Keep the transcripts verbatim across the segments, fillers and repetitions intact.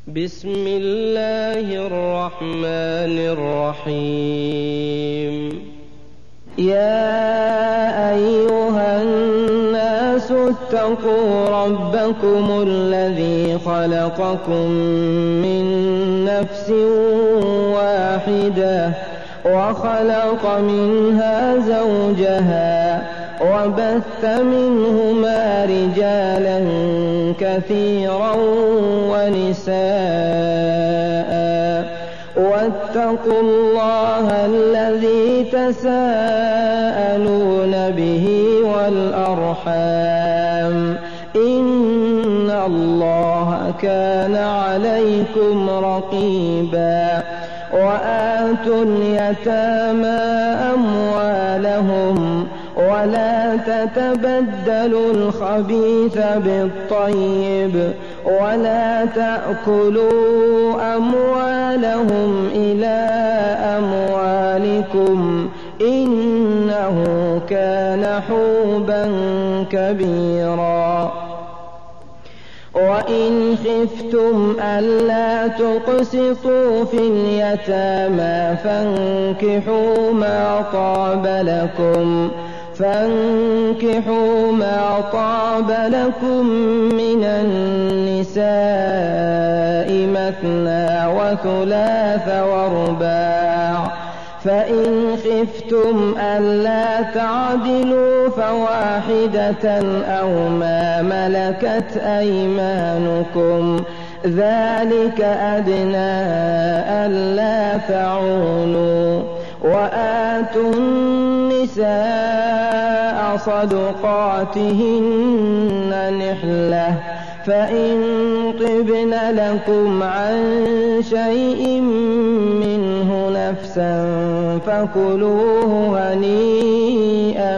بسم الله الرحمن الرحيم. يا أيها الناس اتقوا ربكم الذي خلقكم من نفس واحدة وخلق منها زوجها وبث منهما رجالا كثيرا ونساء واتقوا الله الذي تساءلون به والأرحام إن الله كان عليكم رقيبا. وآتوا اليتامى أموالهم ولا تتبدلوا الخبيث بالطيب ولا تأكلوا أموالهم إلى أموالكم إنه كان حوبا كبيرا. وإن خفتم ألا تقسطوا في اليتامى فانكحوا ما طاب لكم فانكحوا ما طاب لكم من النساء مثنى وثلاث ورباع فإن خفتم ألا تعدلوا فواحدة أو ما ملكت أيمانكم ذلك أدنى ألا تعولوا. وآتوا النساء صدقاتهن نحلة فإن طبن لكم عن شيء منه نفسا فكلوه هنيئا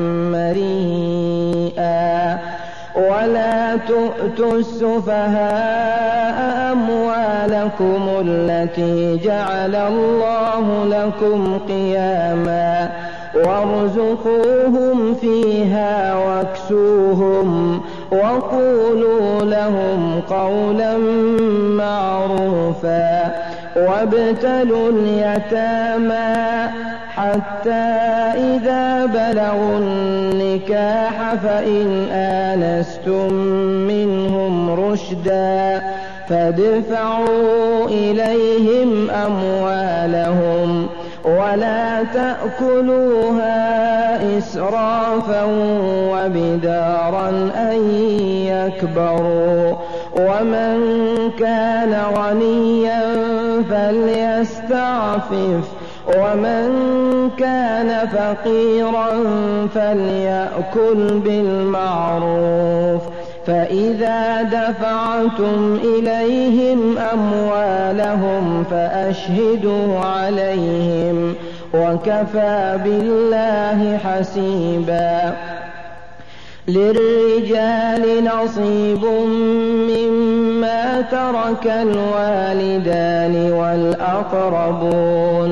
مريئا. ولا تؤتوا السفهاء أموالكم التي جعل الله لكم قياما وارزقوهم فيها واكسوهم وقولوا لهم قولا معروفا. وابتلوا اليتامى حتى إذا بلغوا النكاح فإن آنستم منهم رشدا فادفعوا إليهم أموالهم ولا تأكلوها إسرافا وبدارا أن يكبروا. ومن كان غنيا فليستعفف ومن كان فقيرا فليأكل بالمعروف. فإذا دفعتم إليهم أموالهم فأشهدوا عليهم وكفى بالله حسيبا. للرجال نصيب مما ترك الوالدان والأقربون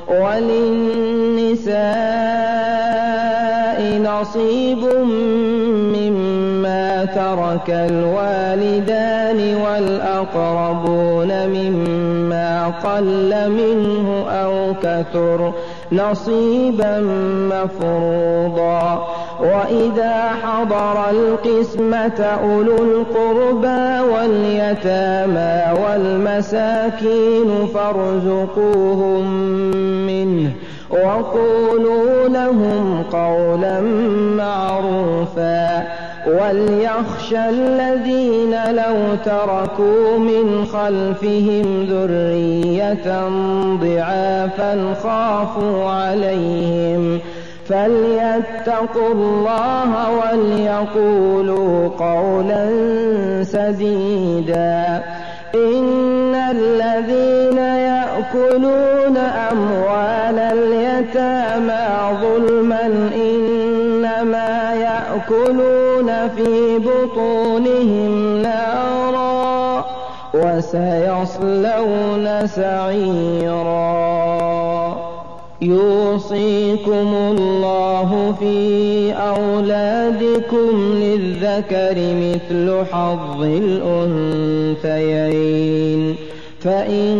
وللنساء نصيب مما ترك الوالدان والأقربون مما قل منه أو كثر نصيبا مفروضا. وإذا حضر القسمة أولو القربى واليتامى والمساكين فارزقوهم منه وقولوا لهم قولا معروفا. وليخشى الذين لو تركوا من خلفهم ذرية ضعافا خافوا عليهم فليتقوا الله وليقولوا قولا سديدا. إن الذين يأكلون أموال اليتامى ظلما إنما يأكلون في بطونهم نارا وسيصلون سعيرا. يوصيكم الله في أولادكم للذكر مثل حظ الأنثيين فإن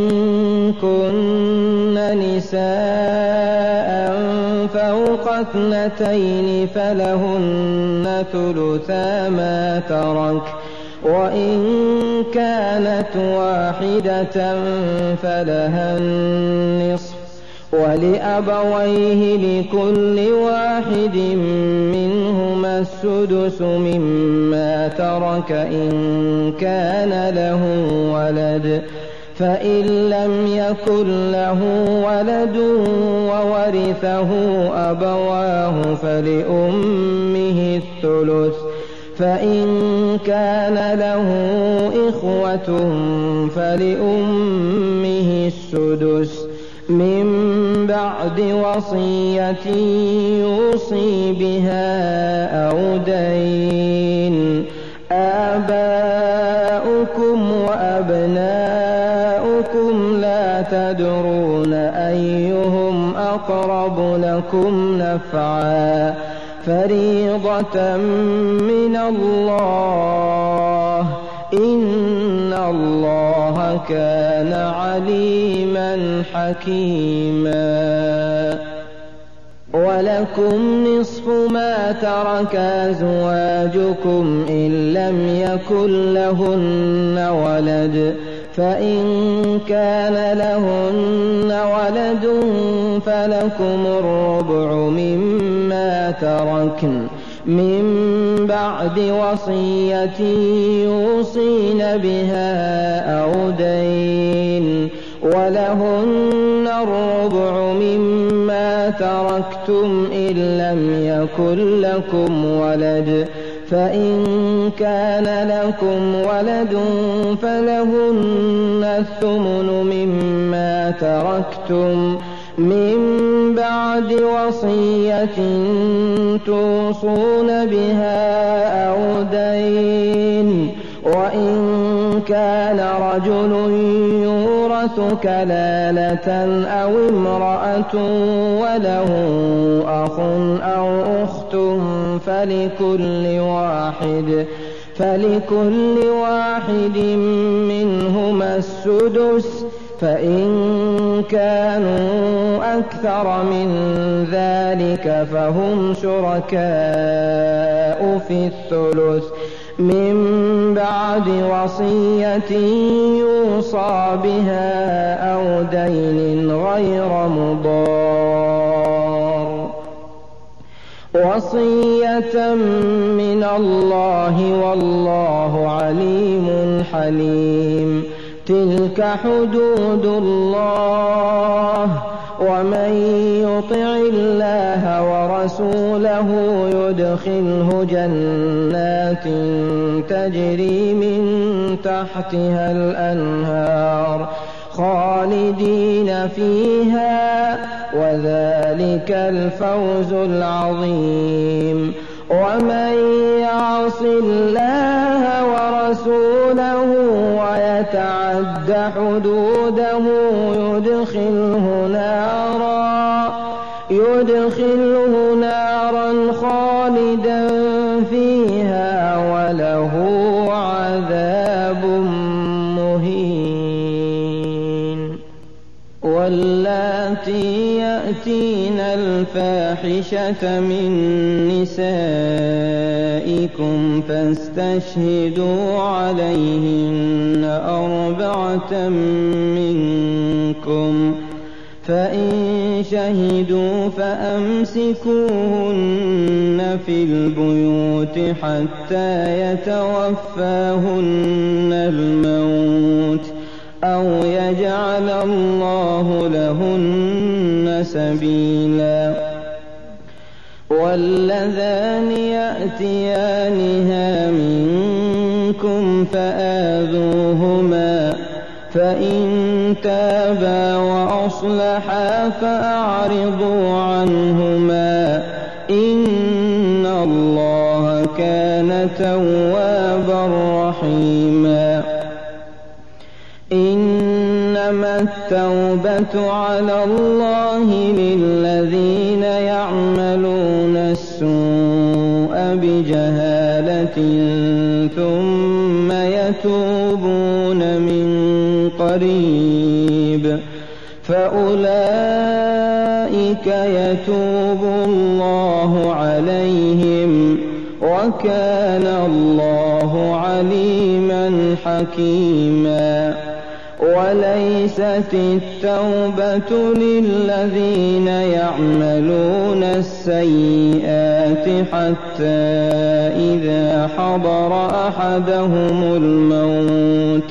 كن نساء فوق اثنتين فلهن ثلثا ما ترك، وإن كانت واحدة فلها النصف، ولأبويه لكل واحد منهما السدس مما ترك إن كان له ولد، فإن لم يكن له ولد وورثه أبواه فلأمه الثلث، فإن كان له إخوة فلأمه السدس من بعد وصية يوصي بها أو دين. آباؤكم وأبناؤكم لا تدرون أيهم أقرب لكم نفعا، فريضة من الله، إن الله كان عليما حكيما. ولكم نصف ما ترك أزواجكم إن لم يكن لهن ولد، فإن كان لهن ولد فلكم الربع مما تركن من بعد وصية يوصين بها أو دين، ولهن الربع مما تركتم إن لم يكن لكم ولد، فإن كان لكم ولد فلهن الثمن مما تركتم من بعد وصية توصون بها أو دين، وإن كان رجل يورث كلالة أو امرأة وله أخ أو أخت فلكل واحد فلكل واحد منهما السدس، فإن كانوا أكثر من ذلك فهم شركاء في الثلث من بعد وصية يوصى بها أو دين غير مضار، وصية من الله والله عليم حليم. تلك حدود الله، ومن يطع الله ورسوله يدخله جنات تجري من تحتها الأنهار خالدين فيها، وذلك الفوز العظيم. ومن يعص الله ورسوله ويتعد حدوده يدخله نارا يدخله نارا خالدا فيها وله عذاب مهين. واللاتي يأتين الفاحشة من نسائكم فاستشهدوا عليهن أربعة منكم، فإن شهدوا فأمسكوهن في البيوت حتى يتوفاهن الموت أو يجعل الله لهن سبيلا. واللذان يأتيانها منكم فآذوهما، فإن تابا وأصلحا فأعرضوا عنهما، إن الله كان توابا رحيما. إنما التوبة على الله للذين يعملون السوء بجهالة ثم يتوبون من قريب فأولئك يتوب الله عليهم وكان الله عليما حكيما. وليست التوبة للذين يعملون السيئات حتى إذا حضر أحدهم الموت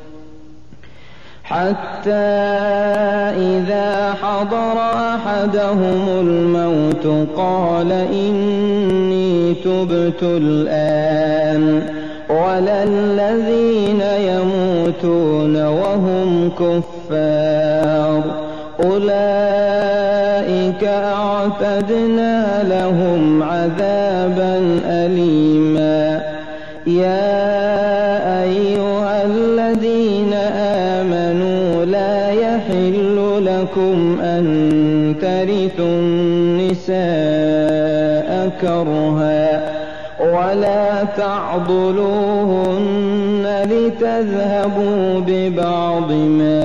حتى إذا حضر أحدهم الموت قال إني تبت الآن ولا الذين يموتون وهم كفار أولئك أعتدنا لهم عذابا أليما. يا أيها الذين آمنوا لا يحل لكم أن ترثوا النساء كرها ولا تعضلوهن لتذهبوا ببعض ما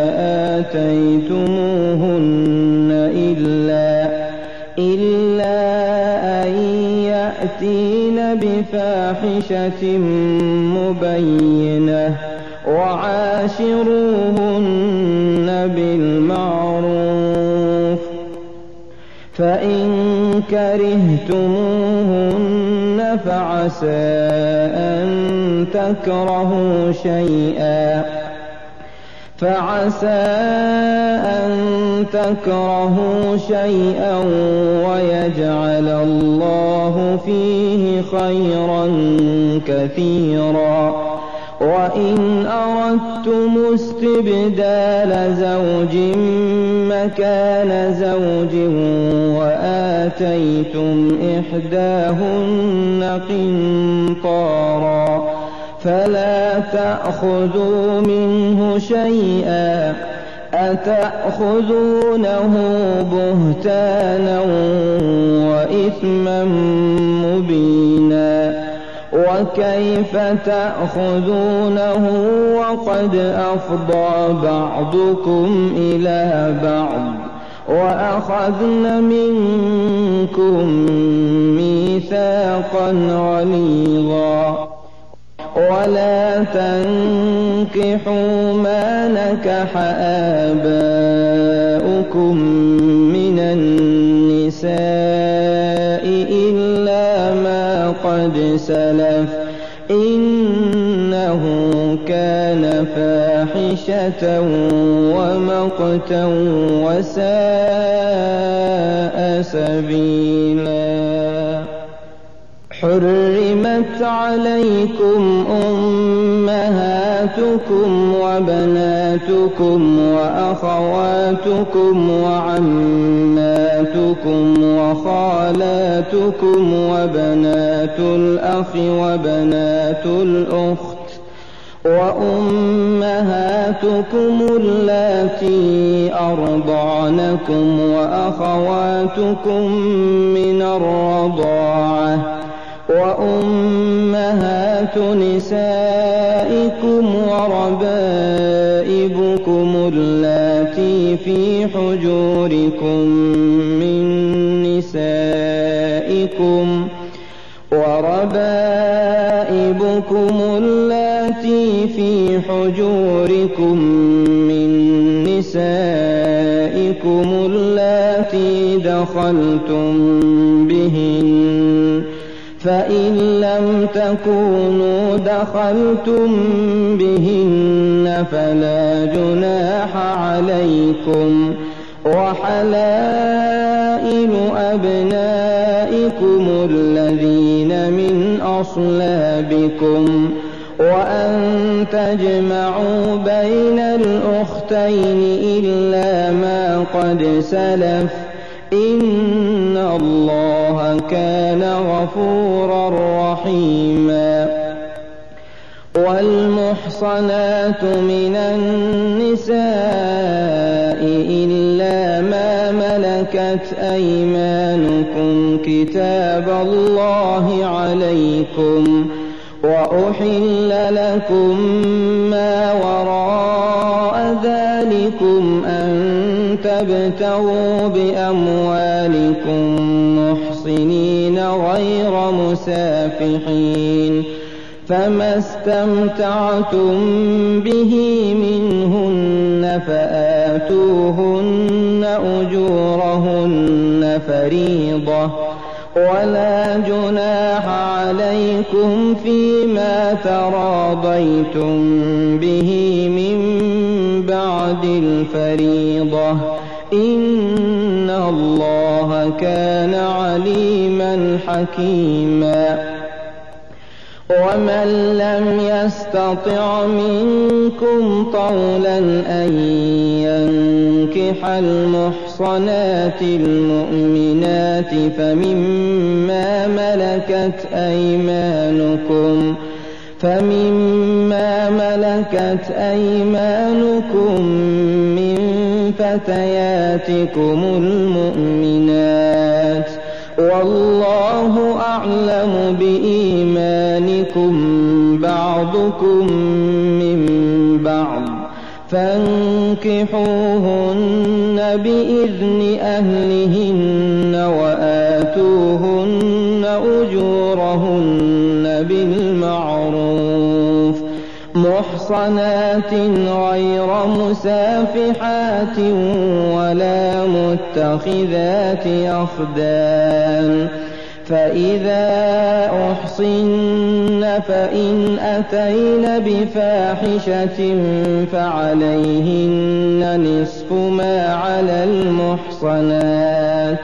آتيتموهن إلا, إلا أن يأتين بفاحشة مبينة وعاشروهن بالمعروف فإن كرهتموهن فعسى أن تكرهوا شيئا فعسى أن تكرهوا شيئا ويجعل الله فيه خيرا كثيرا. وإن أردتم استبدال زوج مكان زوج وآتيتم إحداهن قنطارا فلا تأخذوا منه شيئا أتأخذونه بهتانا وإثما مبينا. وكيف تأخذونه وقد أفضى بعضكم إلى بعض وأخذن منكم ميثاقا غليظا. ولا تنكحوا ما نكح آباؤكم من النساء إلا ما قد سلف إنه كان فاحشة ومقتا وساء سبيلا. حرمت عليكم أمهاتكم وبناتكم وأخواتكم وعماتكم وخالاتكم وبنات الأخ وبنات الأخت وأمهاتكم اللاتي أرضعنكم وأخواتكم من الرضاعة وأمهات نسائكم وربائبكم اللاتي في حجوركم من نسائكم وربائبكم اللاتي في حجوركم من نسائكم اللاتي دخلتم بهن فإن لم تكونوا دخلتم بهن فلا جناح عليكم وحلائل أبنائكم الذين من أصلابكم وأن تجمعوا بين الأختين إلا ما قد سلف إن الله كان غفورا رحيما. والمحصنات من النساء إلا ما ملكت أيمانكم كتاب الله عليكم وأحل لكم ما وراء أيمانكم أن تبتغوا بأموالكم محصنين غير مسافحين، فما استمتعتم به منهن فآتوهن أجورهن فريضة، ولا جناح عليكم فيما تراضيتم به من بعد الفريضة، إن الله كان عليما حكيما. ومن لم يستطع منكم طولا أن ينكح المحصنات المؤمنات فمما ملكت أيمانكم فمما ملكت أيمانكم من فتياتكم المؤمنات، والله أعلم بإيمانكم بعضكم من بعض، فانكحوهن بإذن أهلهن وآتوهن أجورهن بالمعروف محصنات غير مسافحات ولا متخذات أخدان، فإذا أحصن فإن أتين بفاحشة فعليهن نصف ما على المحصنات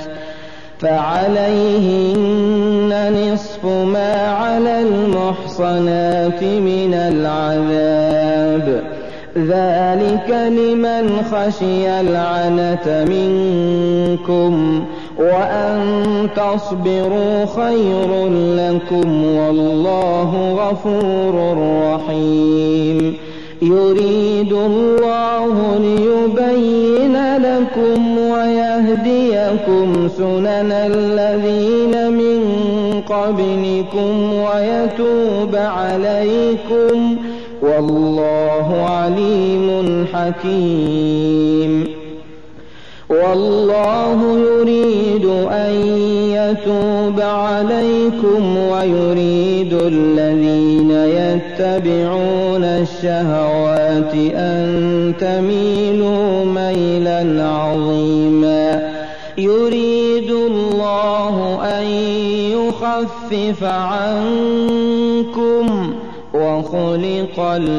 فعليهن نصف ما على المحصنات من العذاب، ذلك لمن خشي العنة منكم، وأن تصبروا خير لكم، والله غفور رحيم. يريد الله ليبين لكم ويهديكم سنن الذين من قبلكم ويتوب عليكم، والله عليم حكيم. والله يريد أن يتوب عليكم ويريد الذين يتبعون الشهوات أن تميلوا ميلا عظيما. يريد الله أن يخفف عنكم وخلق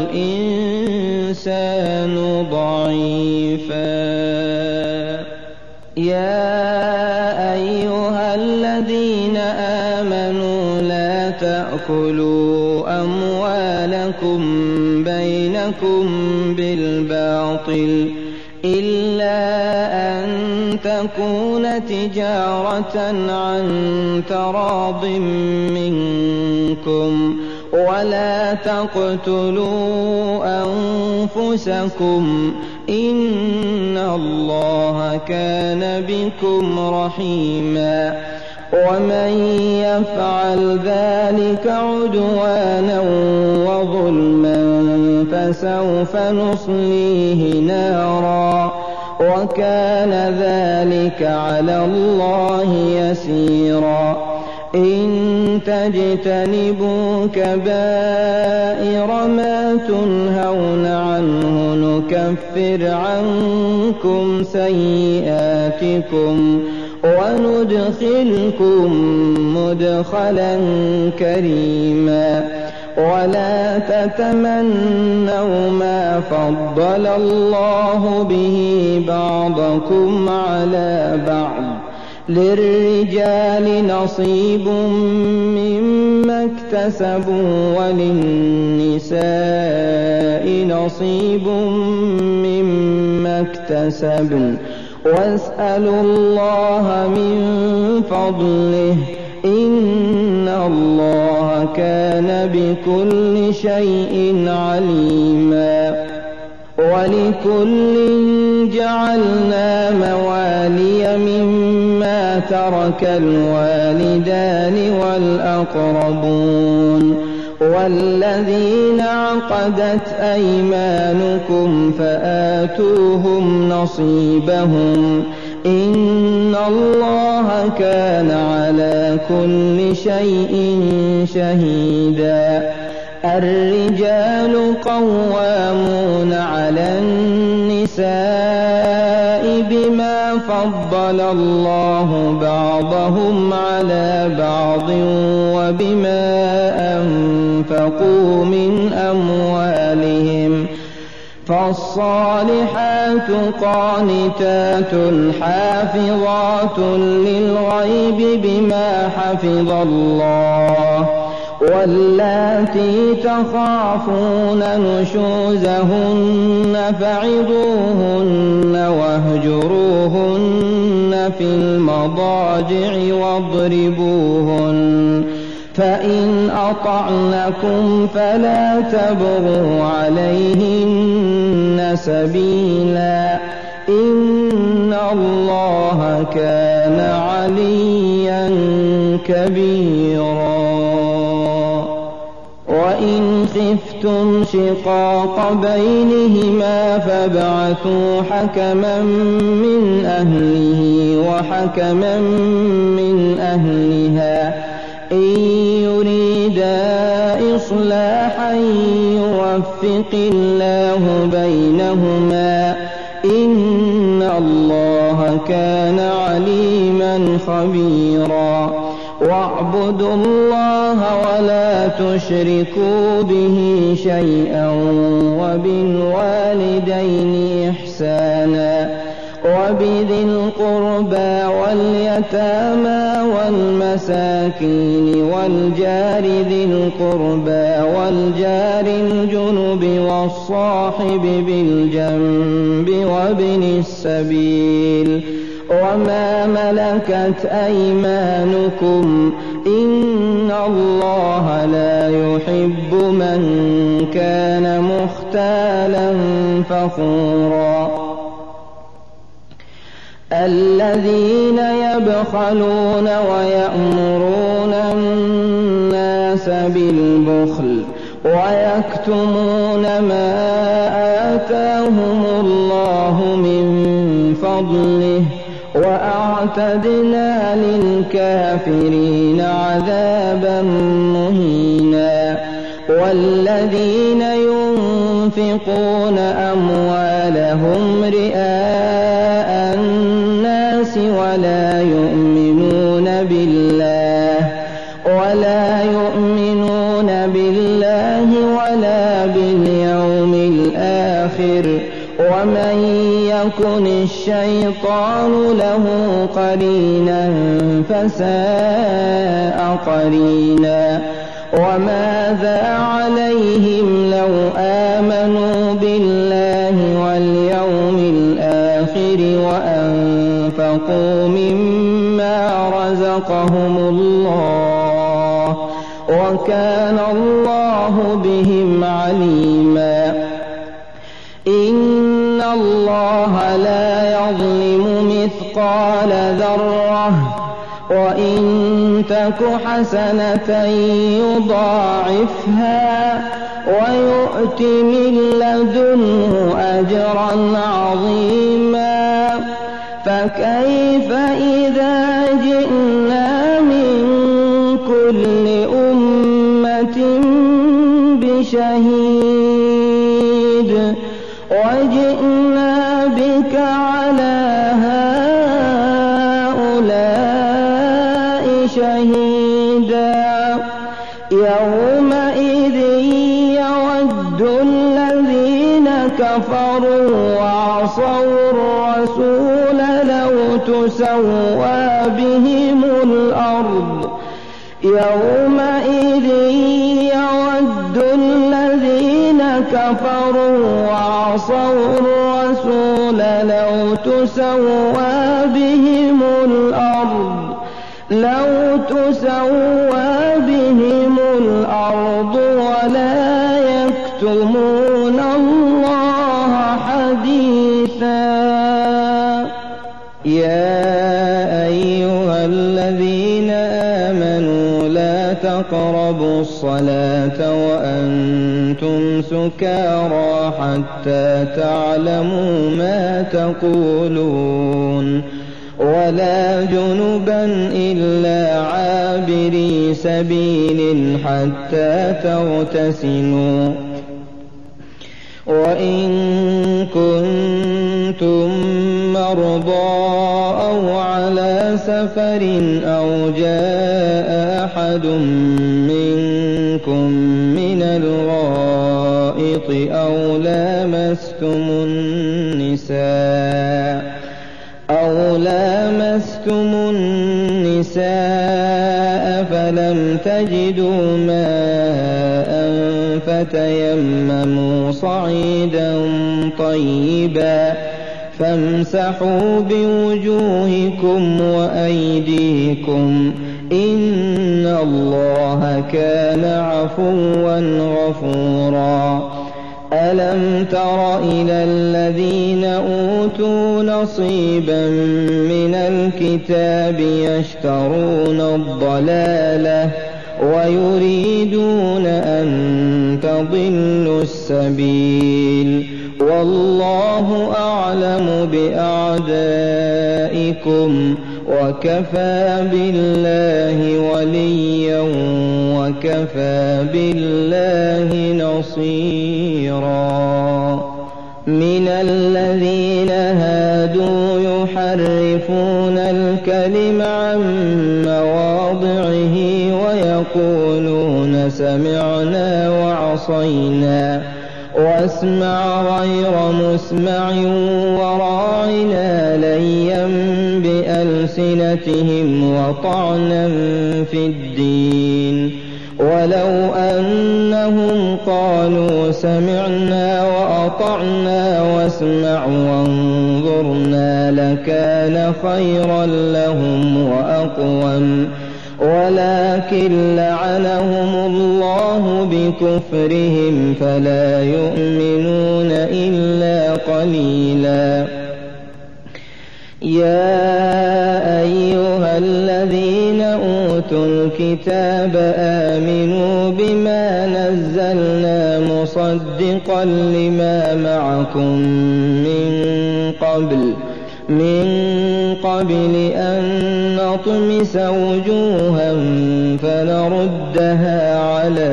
الإنسان ضعيفا. يا أيها الذين آمنوا لا تأكلوا أموالكم بينكم بالباطل إلا أن تكون تجارة عن تراض منكم، ولا تقتلوا أنفسكم إن الله كان بكم رحيما. ومن يفعل ذلك عدوانا وظلما فسوف نصليه نارا، وكان ذلك على الله يسيرا. إن تجتنبوا كبائر ما تنهون عنه نكفر عنكم سيئاتكم وندخلكم مدخلا كريما. ولا تتمنوا ما فضل الله به بعضكم على بعض، للرجال نصيب مما اكتسبوا وللنساء نصيب مما اكتسبن، واسألوا الله من فضله إن الله كان بكل شيء عليما. ولكل جعلنا موالي مما ترك الوالدان والأقربون، والذين عقدت أيمانكم فآتوهم نصيبهم إن الله كان على كل شيء شهيدا. الرجال قوامون على النساء بما فضل الله بعضهم على بعض وبما أنفقوا من أموالهم، فالصالحات قانتات حافظات للغيب بما حفظ الله، واللاتي تخافون نشوزهن فعظوهن واهجروهن في المضاجع واضربوهن، فإن أطعنكم فلا تبغوا عليهن سبيلا إن الله كان عليا كبيرا. وإن خفتم شقاق بينهما فابعثوا حكما من أهله وحكما من أهلها إن يريدا إصلاحا يوفق الله بينهما إن الله كان عليما خبيرا. واعبدوا الله ولا تشركوا به شيئا وبالوالدين إحسانا وبذي القربى واليتامى والمساكين والجار ذي القربى والجار الجنب والصاحب بالجنب وابن السبيل وما ملكت أيمانكم إن الله لا يحب من كان مختالا فخورا. الذين يبخلون ويأمرون الناس بالبخل ويكتمون ما آتاهم الله من فضله وأعتدنا للكافرين عذابا مهينا. والذين ينفقون أموالهم رئاء الناس ولا يؤمنون بالله ولا يؤمنون بالله ولا باليوم الآخر ومن يكن الشيطان له قرينا فساء قرينا. وماذا عليهم لو آمنوا بالله واليوم الآخر وأنفقوا مما رزقهم الله وكان الله بهم عليما. إن الله لا يظلم مثقال ذرة وإن تك حسنة يضاعفها ويؤت من لدنه أجرا عظيما. فكيف إذا جئنا من كل أمة بشهيد وجئنا بك على هؤلاء شهيدا. يومئذ يود الذين كفروا وعصوا الرسول لو تسوى بهم الأرض. يومئذ يود الذين كفروا وعصوا الرسول لو تسوى بهم الأرض لو تسوى بهم الأرض ولا يكتمون الله حديثا. يا أيها الذين آمنوا لا تقربوا الصلاة سكارى حتى تعلموا ما تقولون ولا جنبا إلا عابري سبيل حتى تغتسلوا وإن كنتم مرضى أو على سفر أو جاء أحد منكم من الغائط أو لامستم النساء أو لامستم النساء فلم تجدوا ماء فتيمموا صعيدا طيبا فامسحوا بوجوهكم وأيديكم إن الله كان عفوا غفورا ألم تر إلى الذين أوتوا نصيبا من الكتاب يشترون الضلالة ويريدون أن تضلوا السبيل والله أعلم بأعدائكم وكفى بالله وليا وكفى بالله نصيرا من الذين هادوا يحرفون الكلم عن مواضعه ويقولون سمعنا وعصينا واسمع غير مسمع وراعنا ليا بألسنتهم وطعنا في الدين ولو أنهم قالوا سمعنا وأطعنا واسمع وانظرنا لكان خيرا لهم وأقوم ولكن لعنهم الله بكفرهم فلا يؤمنون إلا قليلا يا أيها الذين أوتوا الكتاب آمنوا بما نزلنا مصدقا لما معكم من قبل من قبل أن نطمس وجوها فنردها على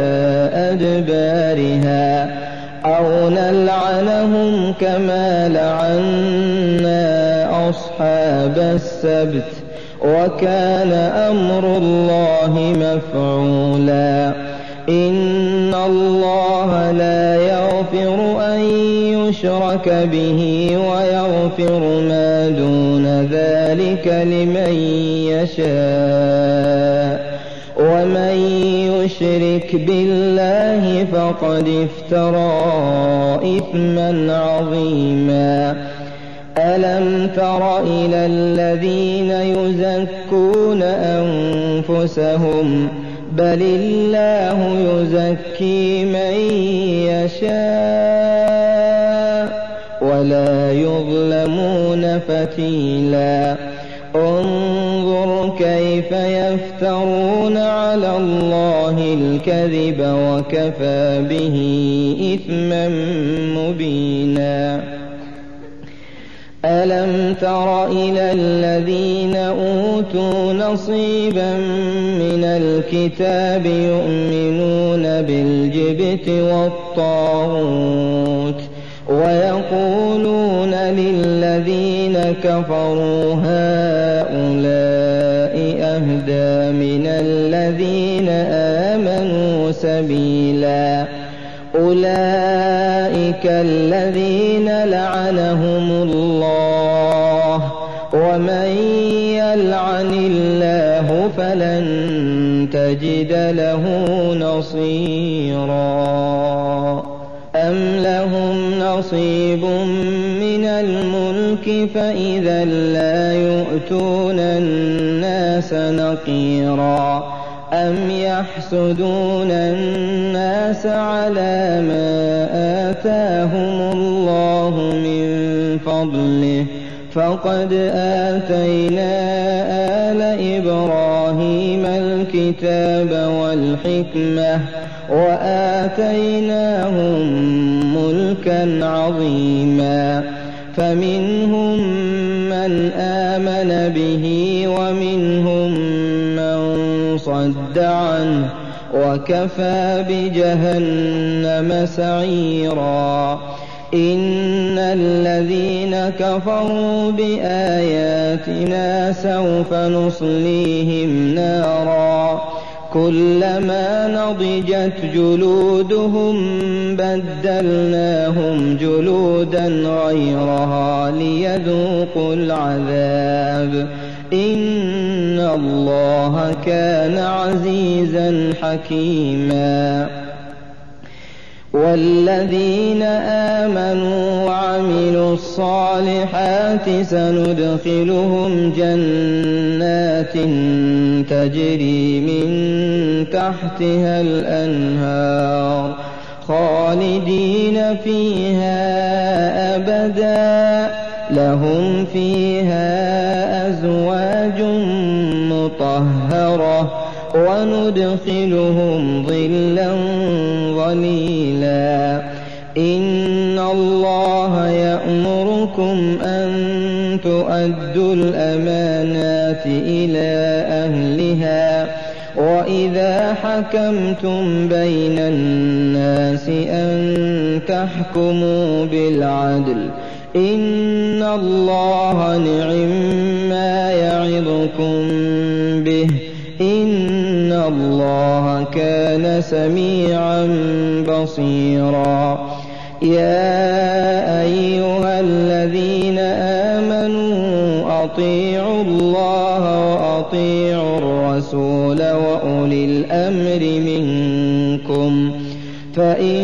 أدبارها أو نلعنهم كما لعنا أصحاب السبت وكان أمر الله مفعولا إن الله لا يغفر أن يشرك به ويغفر ما دون ذلك لمن يشاء ومن يشرك بالله فقد افترى إثما عظيما ألم تر إلى الذين يزكون أنفسهم بل الله يزكي من يشاء ولا يظلمون فتيلا انظر كيف يفترون على الله الكذب وكفى به إثما مبينا ألم تر إلى الذين أوتوا نصيبا من الكتاب يؤمنون بالجبت والطاغوت ويقولون للذين كفروا هؤلاء أهدى من الذين آمنوا سبيلا أولئك الذين لعنهم الله ومن يلعن الله فلن تجد له نصيرا أم لهم نصيب من الملك فإذا لا يؤتون الناس نقيرا أم يحسدون الناس على ما آتاهم الله من فضله فقد آتينا آل إبراهيم الكتاب والحكمة وآتيناهم ملكا عظيما فمنهم من آمن به ومنهم من صد عنه وكفى بجهنم سعيرا إن الذين كفروا بآياتنا سوف نصليهم نارا كلما نضجت جلودهم بدلناهم جلودا غيرها ليذوقوا العذاب إن الله كان عزيزا حكيما والذين آمنوا وعملوا الصالحات سندخلهم جنات تجري من تحتها الأنهار خالدين فيها أبدا لهم فيها أزواج مطهرة وندخلهم ظلا ظليلا إن الله يأمركم أن تؤدوا الأمانات إلى أهلها وإذا حكمتم بين الناس أن تحكموا بالعدل إن الله نعما يعظكم به إن الله كان سميعا بصيرا يا أيها الذين آمنوا أطيعوا الله وأطيعوا الرسول وأولي الأمر منكم فإن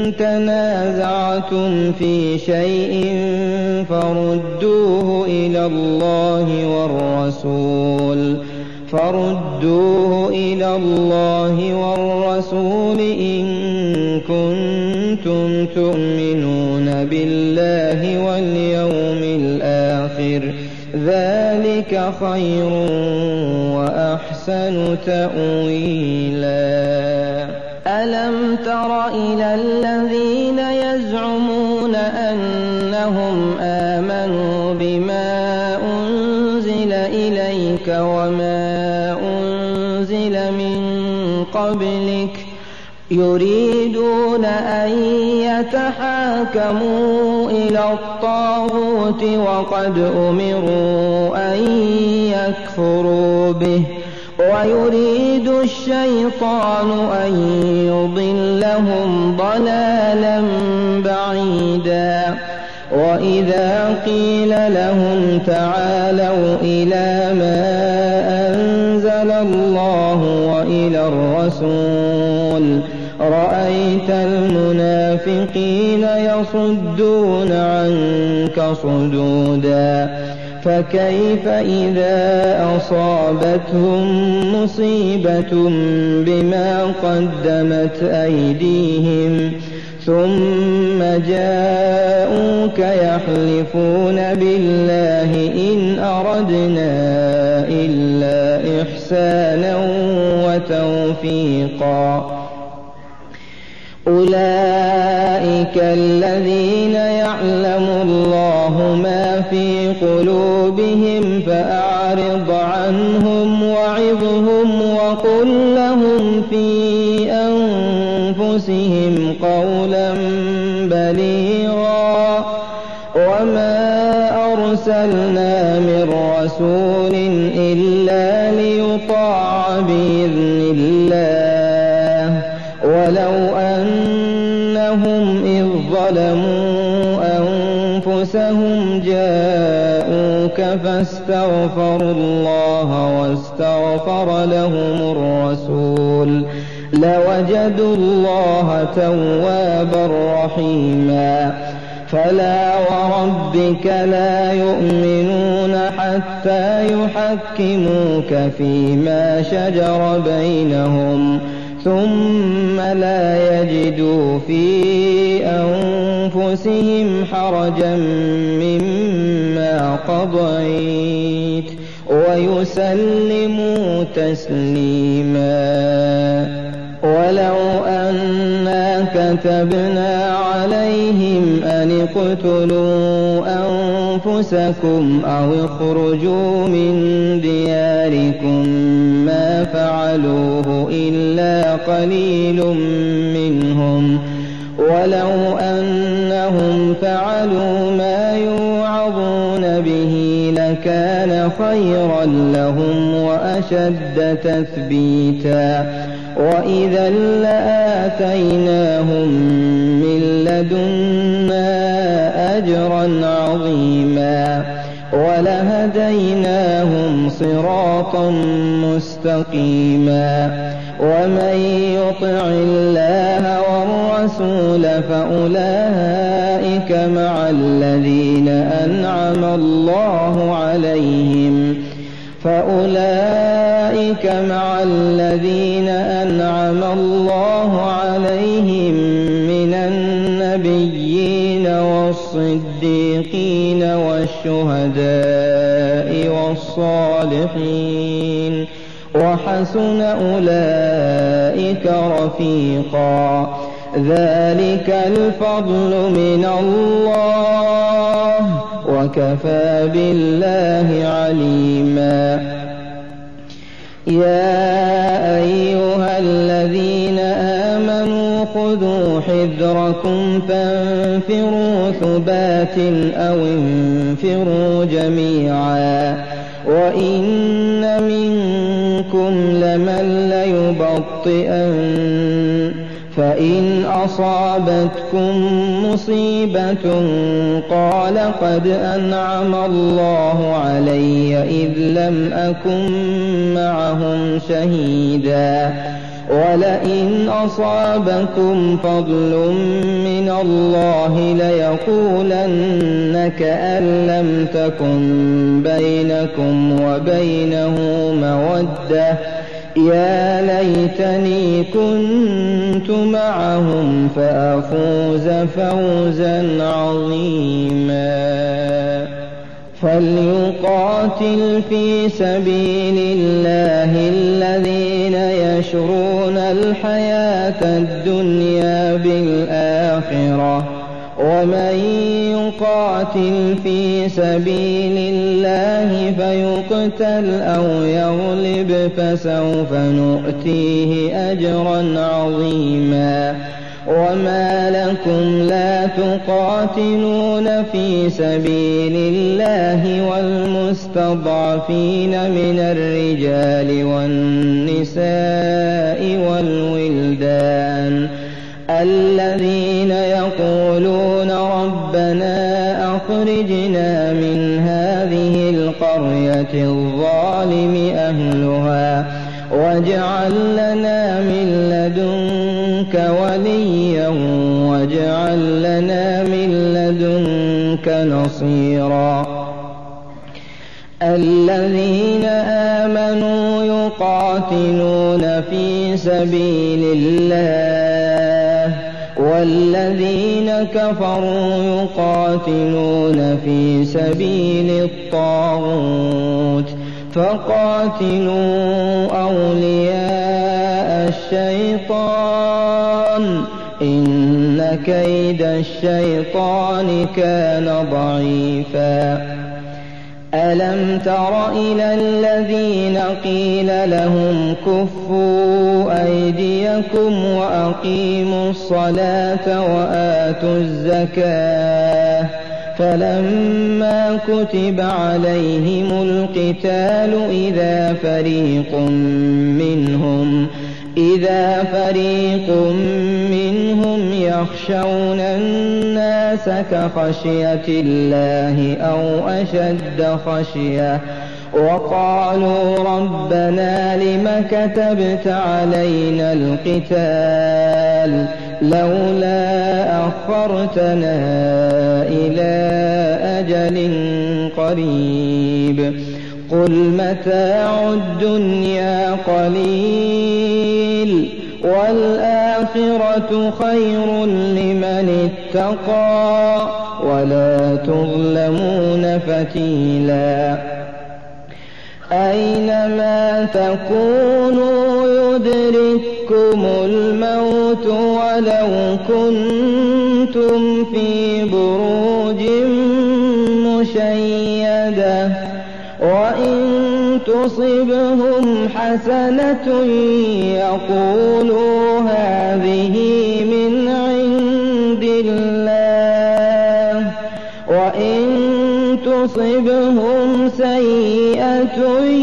تنازعتم في شيء فردوه إلى الله والرسول فردوه إلى الله والرسول إن كنتم تؤمنون بالله واليوم الآخر ذلك خير وأحسن تأويلا ألم تر إلى الذين يزعمون أنهم آمنوا بما أنزل إليك وما أنزل من قبلك يريدون أن يتحاكموا إلى الطاغوت وقد أمروا أن يكفروا به ويريد الشيطان أن يضلهم ضلالا بعيدا وإذا قيل لهم تعالوا إلى ما أنزل الله وإلى الرسول رأيت المنافقين يصدون عنك صدودا فكيف إذا أصابتهم مصيبة بما قدمت أيديهم ثم جاءوك يحلفون بالله إن أردنا إلا إحسانا وتوفيقا أولئك الذين يعلم الله ما في قلوبهم فأعرض عنهم وعظهم وقل لهم في أنفسهم قولا بليغا وما أرسلنا من رسول إلا ليطاع بإذن الله ولو أنهم إذ ظلموا أنفسهم جاءوك فاستغفروا الله واستغفر لهم الرسول لوجدوا الله توابا رحيما فلا وربك لا يؤمنون حتى يحكموك فيما شجر بينهم ثم لا يجدوا في أنفسهم حرجا مما قضيت ويسلموا تسليما. ولو أنا كتبنا عليهم أن اقتلوا أنفسكم أو اخرجوا من دياركم ما فعلوه إلا قليل منهم ولو أنهم فعلوا ما يوعظون به لكان خيرا لهم وأشد تثبيتا وإذا لآتيناهم من لدنا أجرا عظيما ولهديناهم صراطا مستقيما ومن يطع الله والرسول فأولئك مع الذين أنعم الله عليهم فأولئك مع الذين أنعم الله عليهم من النبيين والصديقين والشهداء والصالحين وحسن أولئك رفيقا ذلك الفضل من الله وكفى بالله عليما يا أيها الذين آمنوا خذوا حذركم فانفروا ثبات أو انفروا جميعا وإن منكم لمن ليبطئن فإن أصابتكم مصيبة قال قد أنعم الله علي إذ لم أكن معهم شهيدا ولئن أصابكم فضل من الله ليقولن كأن لم تكن بينكم وبينه مودة يا ليتني كنت معهم فأفوز فوزا عظيما فليقاتل في سبيل الله الذين يشرون الحياة الدنيا بالآخرة ومن يقاتل في سبيل الله فيقتل أو يغلب فسوف نؤتيه أجرا عظيما وما لكم لا تقاتلون في سبيل الله والمستضعفين من الرجال والنساء والولدان الذين يقولون ربنا أخرجنا من هذه القرية الظالم أهلها واجعل لنا من لدنك وليا واجعل لنا من لدنك نصيرا الذين آمنوا يقاتلون في سبيل الله والذين كفروا يقاتلون في سبيل الطاغوت فقاتلوا أولياء الشيطان إن كيد الشيطان كان ضعيفا ألم تر إلى الذين قيل لهم كفوا أيديكم وأقيموا الصلاة وآتوا الزكاة فلما كتب عليهم القتال إذا فريق منهم إذا فريق منهم يخشون الناس كخشية الله أو أشد خشية وقالوا ربنا لم كتبت علينا القتال لولا أخرتنا إلى أجل قريب قل متاع الدنيا قليل والآخرة خير لمن اتقى ولا تظلمون فتيلا أينما تكونوا يدرككم يدرككم الموت ولو كنتم في بروج مشيدة وإن تصبهم حسنة يقولوا هذه من عند الله وإن تصبهم سيئة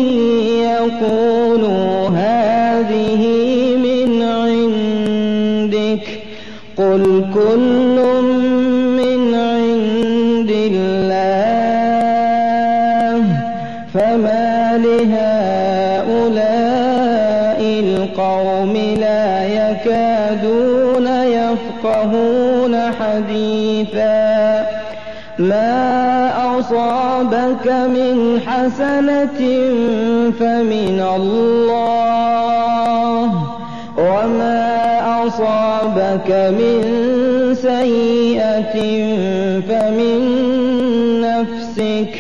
يقولوا هذه من عندك قل كل من عند الله فما لهؤلاء القوم لا يكادون يفقهون حديثا ما أصابك من حسنة فمن الله وما أصابك من سيئة فمن نفسك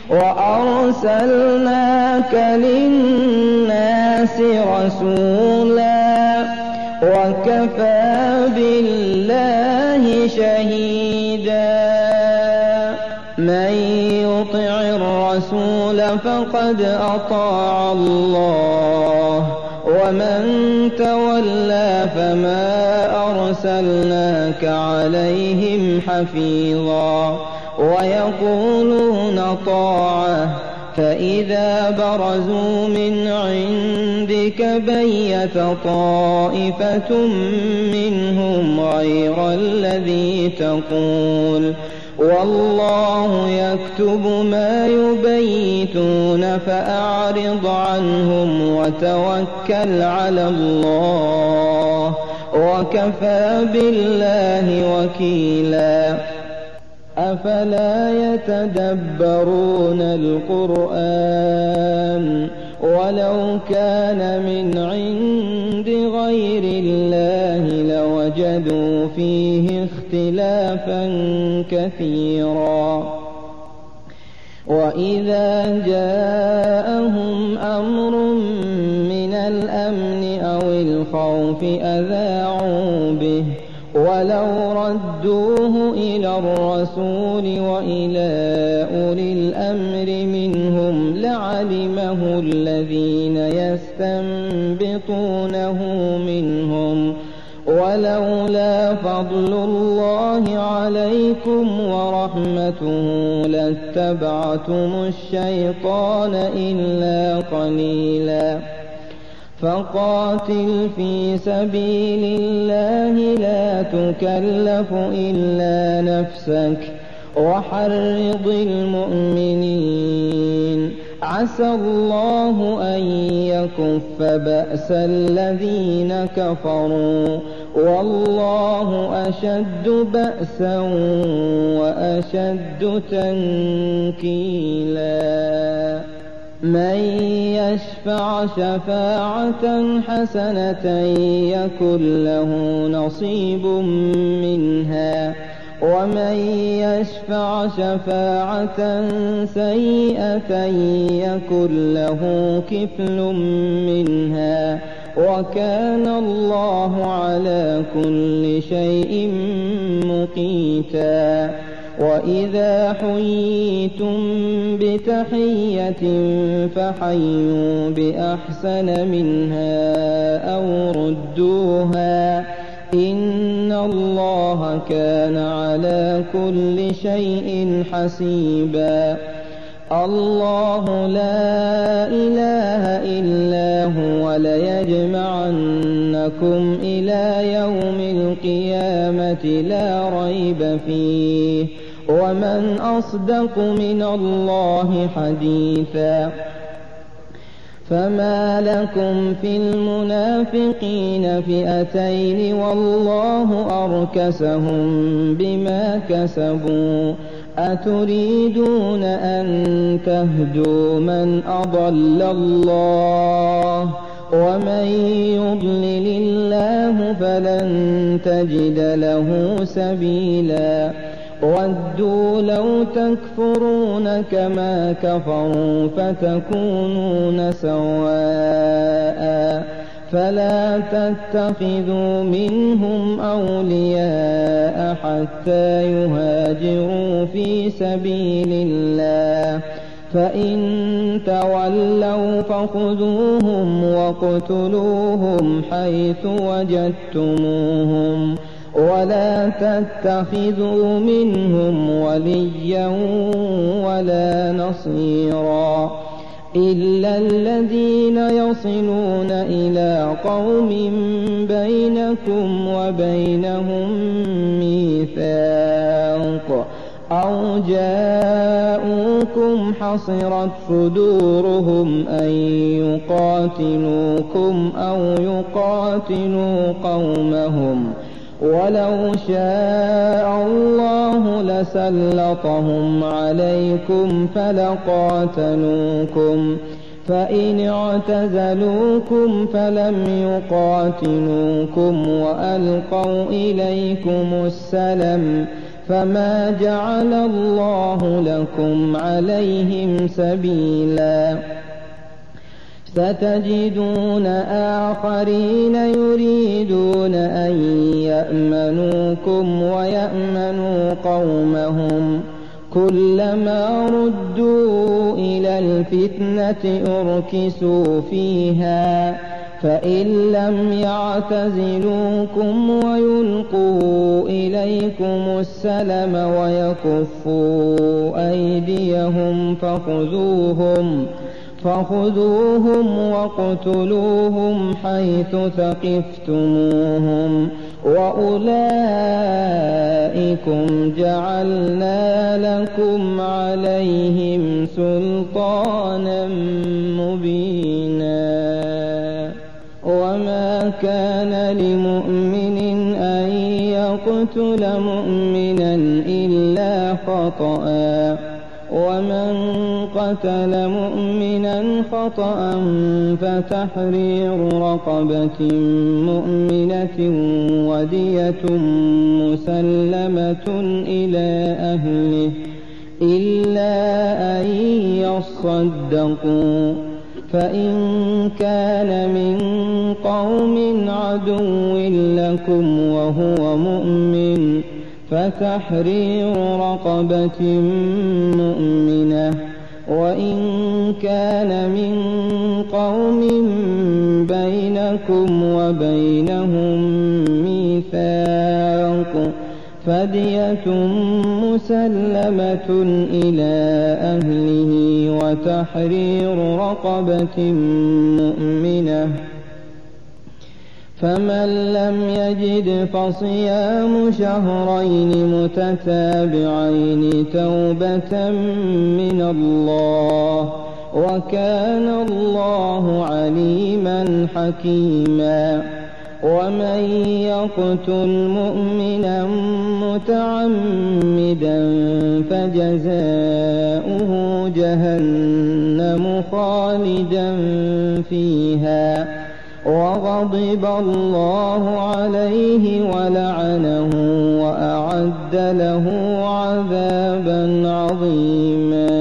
وأرسلناك للناس رسولا وكفى بالله شهيدا من يطع الرسول فقد أطاع الله ومن تولى فما أرسلناك عليهم حفيظا ويقولون طاعة فإذا برزوا من عندك بيت طائفة منهم غير الذي تقول والله يكتب ما يبيتون فأعرض عنهم وتوكل على الله وكفى بالله وكيلا أفلا يتدبرون القرآن ولو كان من عند غير الله لوجدوا فيه اختلافا كثيرا وإذا جاءهم أمر من الأمن أو الخوف أذاعوا به ولو ردوه إلى الرسول وإلى أولي الأمر منهم لعلمه الذين يستنبطونه منهم ولولا فضل الله عليكم ورحمته لاتبعتم الشيطان إلا قليلا فقاتل في سبيل الله لا تكلف إلا نفسك وحرض المؤمنين عسى الله أن يكف بأس الذين كفروا والله أشد بأسا وأشد تنكيلا من يشفع شفاعة حسنة يكن له نصيب منها ومن يشفع شفاعة سيئة يكن له كفل منها وكان الله على كل شيء مقيتا وإذا حييتم بتحية فحيوا بأحسن منها أو ردوها إن الله كان على كل شيء حسيبا الله لا إله إلا هو ليجمعنكم إلى يوم القيامة لا ريب فيه ومن أصدق من الله حديثا فما لكم في المنافقين فئتين والله أركسهم بما كسبوا أتريدون أن تهدوا من أضل الله ومن يضلل الله فلن تجد له سبيلا ودوا لو تكفرون كما كفروا فتكونون سواء فلا تتخذوا منهم أولياء حتى يهاجروا في سبيل الله فإن تولوا فخذوهم واقتلوهم حيث وجدتموهم ولا تتخذوا منهم وليا ولا نصيرا إلا الذين يصلون إلى قوم بينكم وبينهم ميثاق أو جاءوكم حصرت صدورهم أن يقاتلوكم أو يقاتلوا قومهم ولو شاء الله لسلطهم عليكم فلقاتلوكم فإن اعتزلوكم فلم يقاتلوكم وألقوا إليكم السلم فما جعل الله لكم عليهم سبيلا ستجدون آخرين يريدون أن يأمنوكم ويأمنوا قومهم كلما ردوا إلى الفتنة أركسوا فيها فإن لم يعتزلوكم ويلقوا إليكم السلم ويكفوا أيديهم فخذوهم فخذوهم واقتلوهم حيث ثقفتموهم وأولئكم جعلنا لكم عليهم سلطانا مبينا وما كان لمؤمن أن يقتل مؤمنا إلا خطأ ومن قتل مؤمنا خطأ فتحرير رقبة مؤمنة ودية مسلمة إلى أهله إلا أن يصدقوا فإن كان من قوم عدو لكم وهو مؤمن فتحرير رقبة مؤمنة وإن كان من قوم بينكم وبينهم ميثاق فدية مسلمة إلى أهله وتحرير رقبة مؤمنة فمن لم يجد فصيام شهرين متتابعين توبة من الله وكان الله عليما حكيما ومن يقتل مؤمنا متعمدا فجزاؤه جهنم خالدا فيها وغضب الله عليه ولعنه وأعد له عذابا عظيما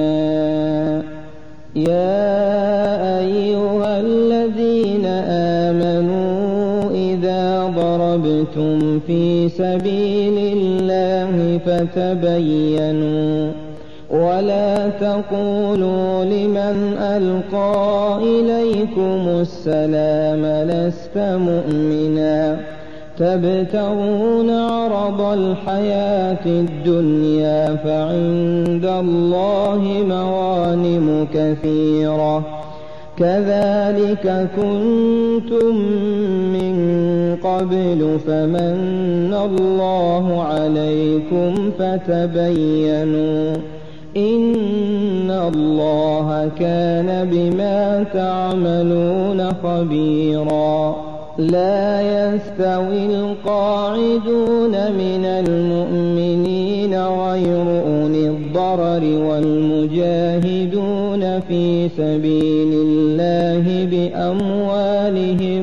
يا أيها الذين آمنوا إذا ضربتم في سبيل الله فتبينوا ولا تقولوا لمن ألقى إليكم السلام لست مؤمنا تبتغون عرض الحياة الدنيا فعند الله مغانم كثيرة كذلك كنتم من قبل فمن الله عليكم فتبينوا إن الله كان بما تعملون خبيرا لا يستوي القاعدون من المؤمنين غير أولي الضرر والمجاهدون في سبيل الله بأموالهم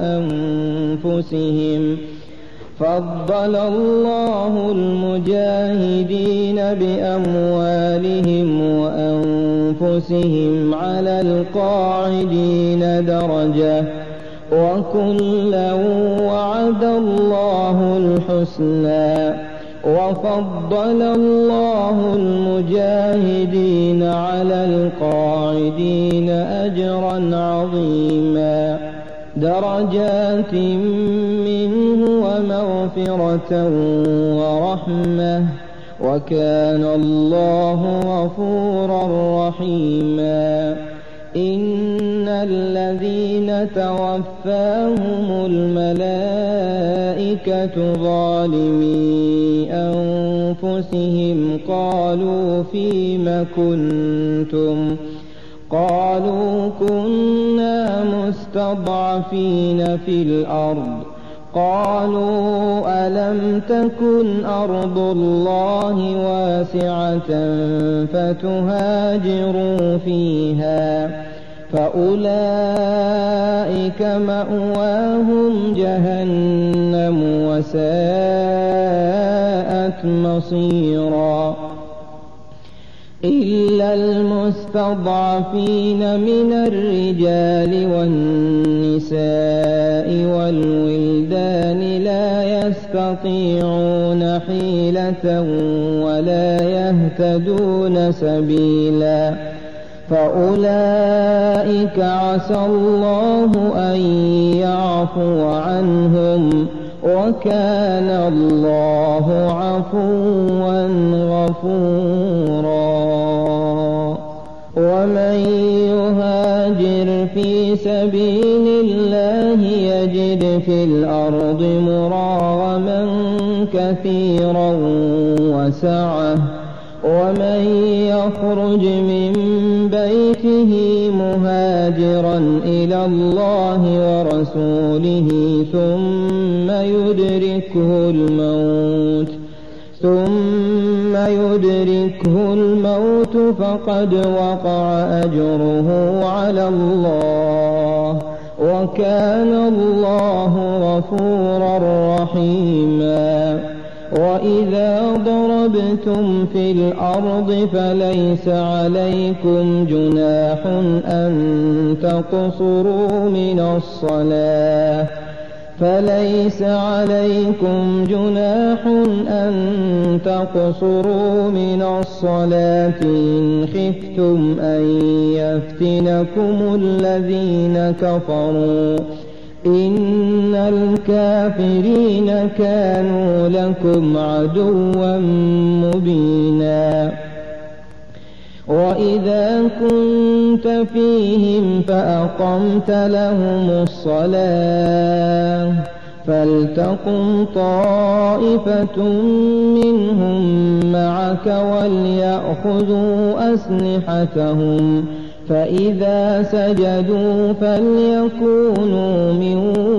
وأنفسهم فضل الله المجاهدين بأموالهم وأنفسهم على القاعدين درجة وكلا وعد الله الحسنى وفضل الله المجاهدين على القاعدين أجرا عظيما درجات منه ومغفرة ورحمة وكان الله غفورا رحيما إن الذين توفاهم الملائكة ظالمي أنفسهم قالوا فيم كنتم قالوا كنا مستضعفين في الأرض قالوا ألم تكن أرض الله واسعة فتهاجروا فيها فأولئك مأواهم جهنم وساءت مصيرا إلا المستضعفين من الرجال والنساء والولدان لا يستطيعون حيلة ولا يهتدون سبيلا فأولئك عسى الله أن يعفو عنهم وكان الله عفوا غفورا ومن يهاجر في سبيل الله يجد في الأرض مراغما كثيرا وسعة ومن يخرج من بيته مهاجرا إلى الله ورسوله ثم يدركه الموت ثم يدركه الموت فقد وقع أجره على الله وكان الله غفورا رحيما وإذا ضربتم في الأرض فليس عليكم جناح أن تقصروا من الصلاة فليس عليكم جناح أن تقصروا من الصلاة إن خفتم أن يفتنكم الذين كفروا إن الكافرين كانوا لكم عدوا مبينا وإذا كنت فيهم فأقمت لهم الصلاة فلتقم طائفة منهم معك وليأخذوا أسلحتهم فإذا سجدوا فليكونوا من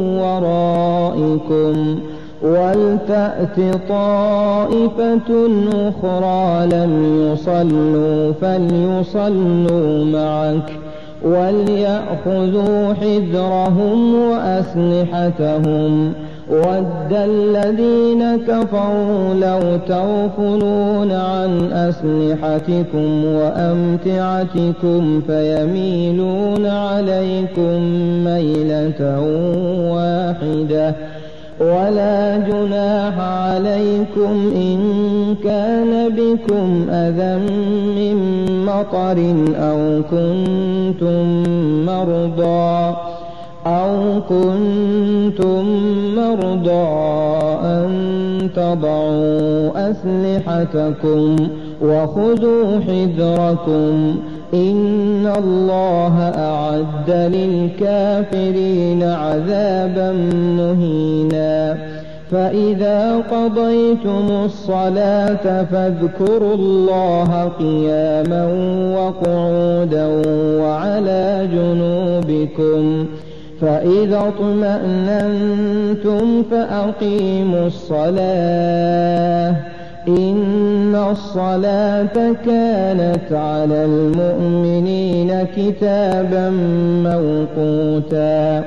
ورائكم ولتأت طائفة أخرى لم يصلوا فليصلوا معك وليأخذوا حذرهم وأسلحتهم ود الذين كفروا لو تغفلون عن أسلحتكم وأمتعتكم فيميلون عليكم ميلة واحدة ولا جناح عليكم إن كان بكم أذى من مطر أو كنتم مرضى أو كنتم مرضى أن تضعوا أسلحتكم وخذوا حذركم إن الله أعد للكافرين عذابا مهينا فإذا قضيتم الصلاة فاذكروا الله قياما وقعودا وعلى جنوبكم فإذا اطمأننتم فأقيموا الصلاة إن الصلاة كانت على المؤمنين كتابا موقوتا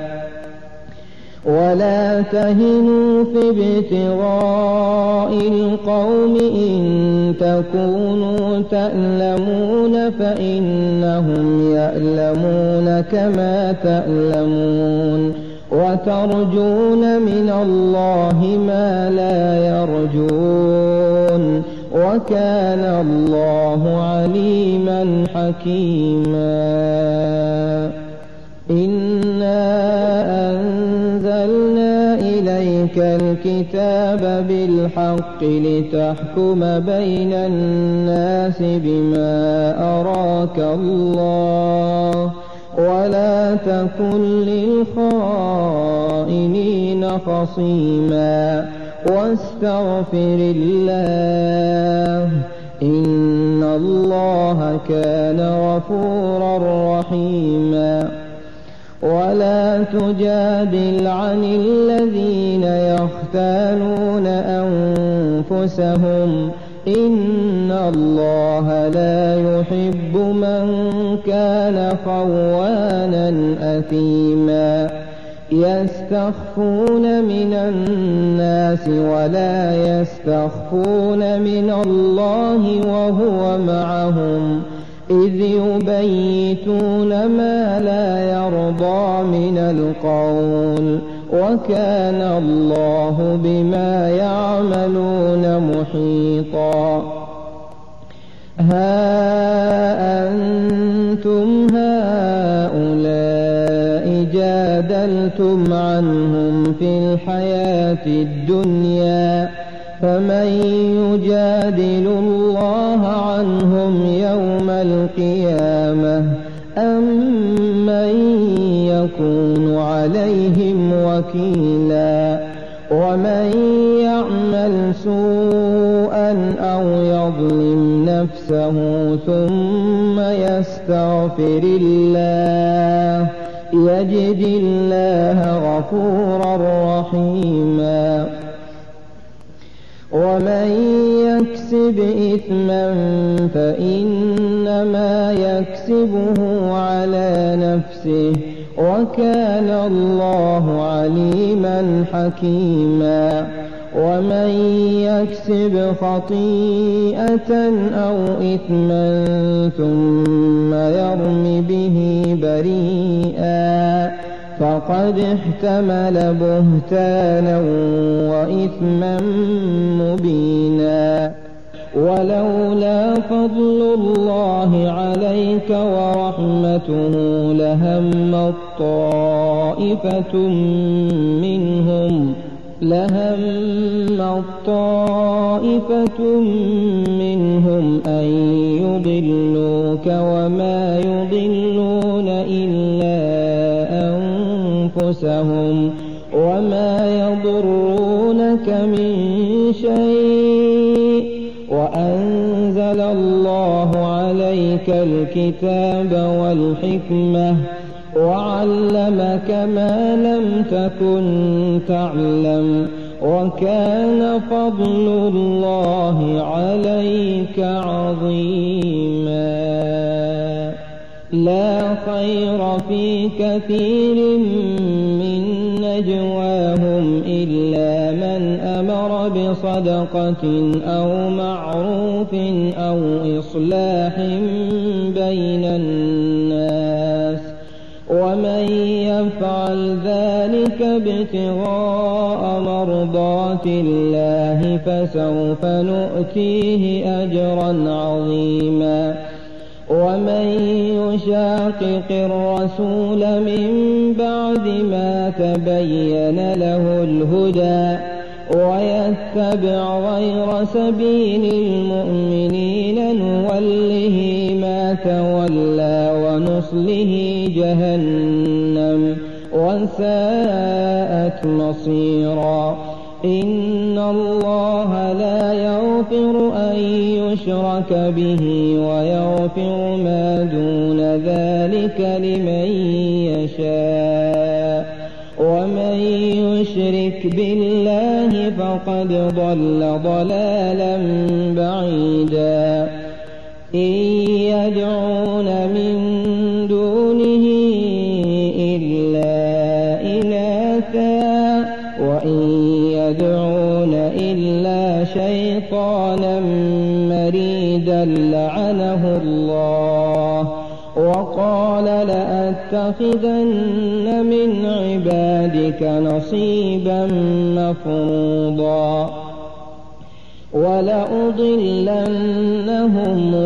ولا تهنوا في ابتغاء القوم إن تكونوا تألمون فإنهم يألمون كما تألمون وترجون من الله ما لا يرجون وكان الله عليما حكيما. إنا أنزلنا إليك الكتاب بالحق لتحكم بين الناس بما أراك الله ولا تكن للخائنين خصيما واستغفر الله إن الله كان غفورا رحيما. ولا تجادل عن الذين يختانون أنفسهم إن الله لا يحب من كان خوانا أثيما. يستخفون من الناس ولا يستخفون من الله وهو معهم إذ يبيتون ما لا يرضى من القول وكان الله بما يعملون محيطا. ها أنتم هؤلاء جادلتم عنهم في الحياة الدنيا فمن يجادل الله عنهم يوم القيامة أم من يكون عليهم وكيلا. ومن يعمل سوءا أو يظلم نفسه ثم يستغفر الله يجد الله غفورا رحيما. ومن يكسب إثما فإنما يكسبه على نفسه وكان الله عليما حكيما. ومن يكسب خطيئة أو إثما ثم يرم به بريئا فقد احتمل بهتانا وإثما مبينا. ولولا فضل الله عليك ورحمته لهم طائفة منهم لهم طائفة منهم أن يضلوك وما يضلون إلا أنفسهم وما يضرونك من شيء وأنزل الله عليك الكتاب والحكمة وعلمك ما لم تكن تعلم وكان فضل الله عليك عظيما. لا خير في كثير من نجواهم إلا من أمر بصدقة أو معروف أو إصلاح بين الناس ومن يفعل ذلك ابتغاء مرضات الله فسوف نؤتيه أجرا عظيما. ومن يشاقق الرسول من بعد ما تبين له الهدى ويتبع غير سبيل المؤمنين نوله ما تولى ونصله جهنم وساءت مصيرا. إن الله لا يغفر أن يشرك به ويغفر ما دون ذلك لمن يشاء ومن يشرك بالله فقد ضل ضلالا بعيدا. إن يدعون من دونه إلا إناثا وإن يدعون إلا شيطانا مريدا لعنه الله وقال لأتخذن من عبادك نصيبا مفروضا ولأضلنهم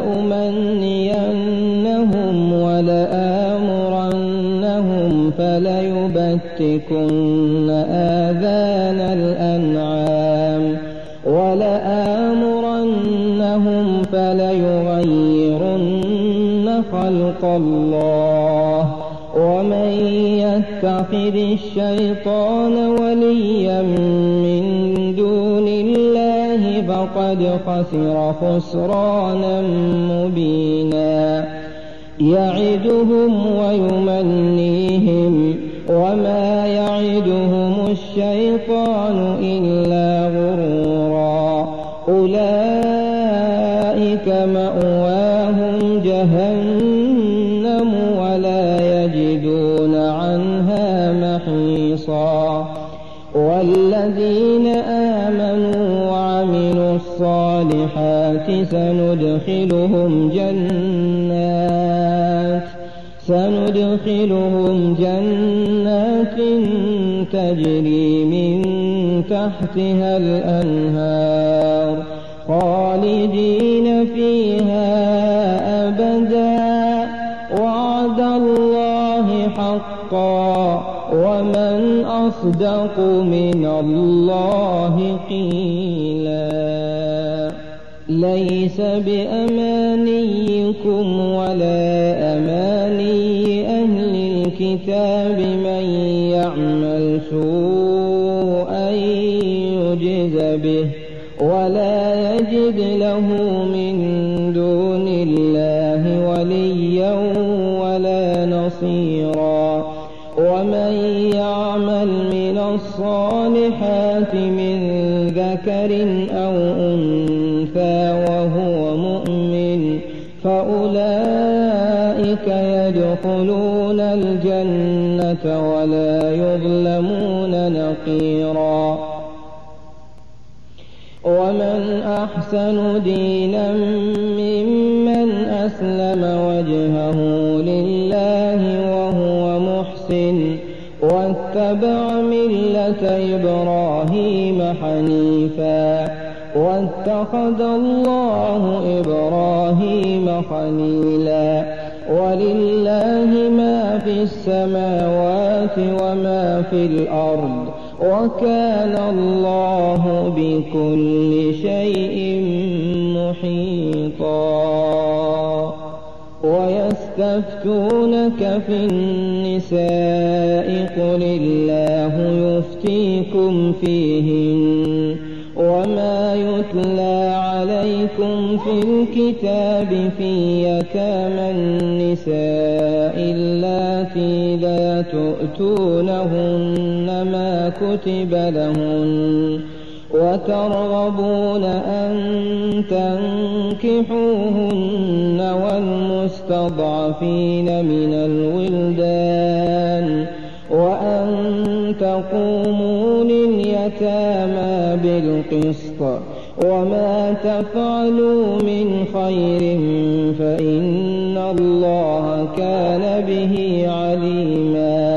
ولأمنينهم ولآمرنهم فليبتكن آذان الأنعام ولآمرنهم فليغيرن خلق الله ومن يتخذ الشيطان وليا من دون الله فقد خسر خسرانا مبينا يعدهم ويمنيهم وما يعدهم الشيطان إلا غرورا أولئك مأواهم جهنم ولا يجدون عنها محيصا والذين آمنوا وعملوا الصالحات سندخلهم جنات سندخلهم جنات تجري من تحتها الأنهار خالدين فيها أبدا وعد الله حقا ومن أصدق من الله قيلا ليس بأمانيكم ولا أماني أهل الكتاب من يعمل سوءا يجز به ولا يجد له من دون الله وليا ولا نصيرا ومن يعمل من الصالحات من ذكر أو أنثى وهو مؤمن فأولئك يدخلون الجنة ولا يظلمون نقيرا ومن أحسن دينا ممن أسلم وجهه لله وهو محسن واتبع ملة إبراهيم حنيفا واتخذ الله إبراهيم خليلا ولله ما في السماوات وما في الأرض وكان الله بكل شيء محيطا ويستفتونك في النساء قل الله يفتيكم فيهن وما يتلى عليكم في الكتاب في يتامى النساء اللاتي لا تؤتونهن ما كتب لهن وترغبون أن تنكحوهن والمستضعفين من الولدان وأن تقوموا لليتامى بالقسط وما تفعلوا من خير فإن الله كان به عليما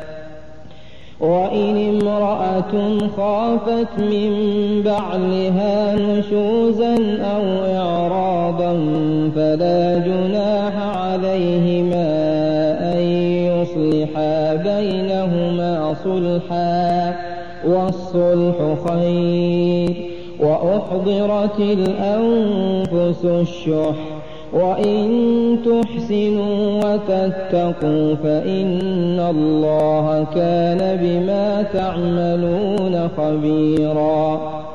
وإن امرأة خافت من بعلها نشوزا أو إعراضا فلا جناح عليهما أن يصلحا بينهما صلحا والصلح خير وأحضرت الأنفس الشح وإن تحسنوا وتتقوا فإن الله كان بما تعملون خبيرا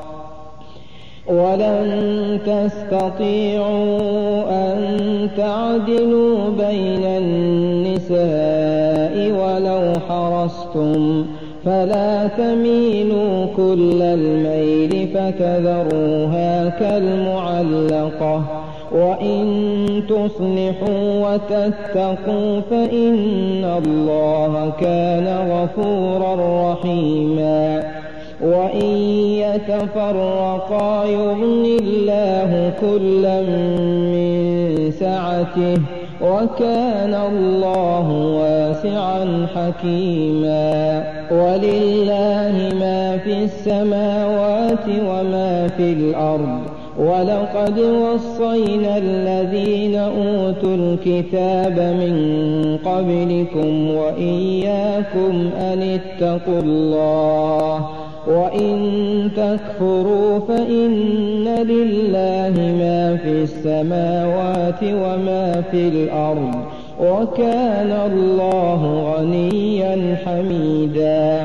ولن تستطيعوا أن تعدلوا بين النساء ولو حرصتم فلا تميلوا كل الميل فتذروها كالمعلقة وإن تصلحوا وتتقوا فإن الله كان غفورا رحيما وإن يتفرقا يغن الله كلا من سعته وكان الله واسعا حكيما. ولله ما في السماوات وما في الأرض. ولقد وصينا الذين أوتوا الكتاب من قبلكم وإياكم أن اتقوا الله وإن تكفروا فإن لله ما في السماوات وما في الأرض وكان الله غنيا حميدا.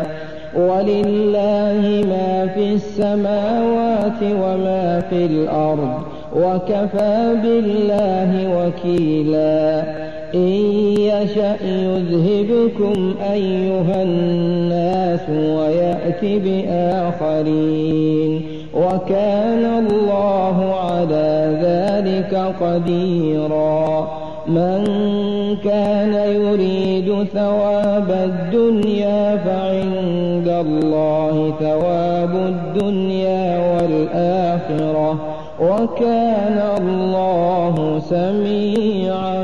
ولله ما في السماوات وما في الأرض وكفى بالله وكيلا. إن يشأ يذهبكم أيها الناس ويأت بآخرين وكان الله على ذلك قديرا. من كان يريد ثواب الدنيا فعند الله ثواب الدنيا والآخرة وكان الله سميعا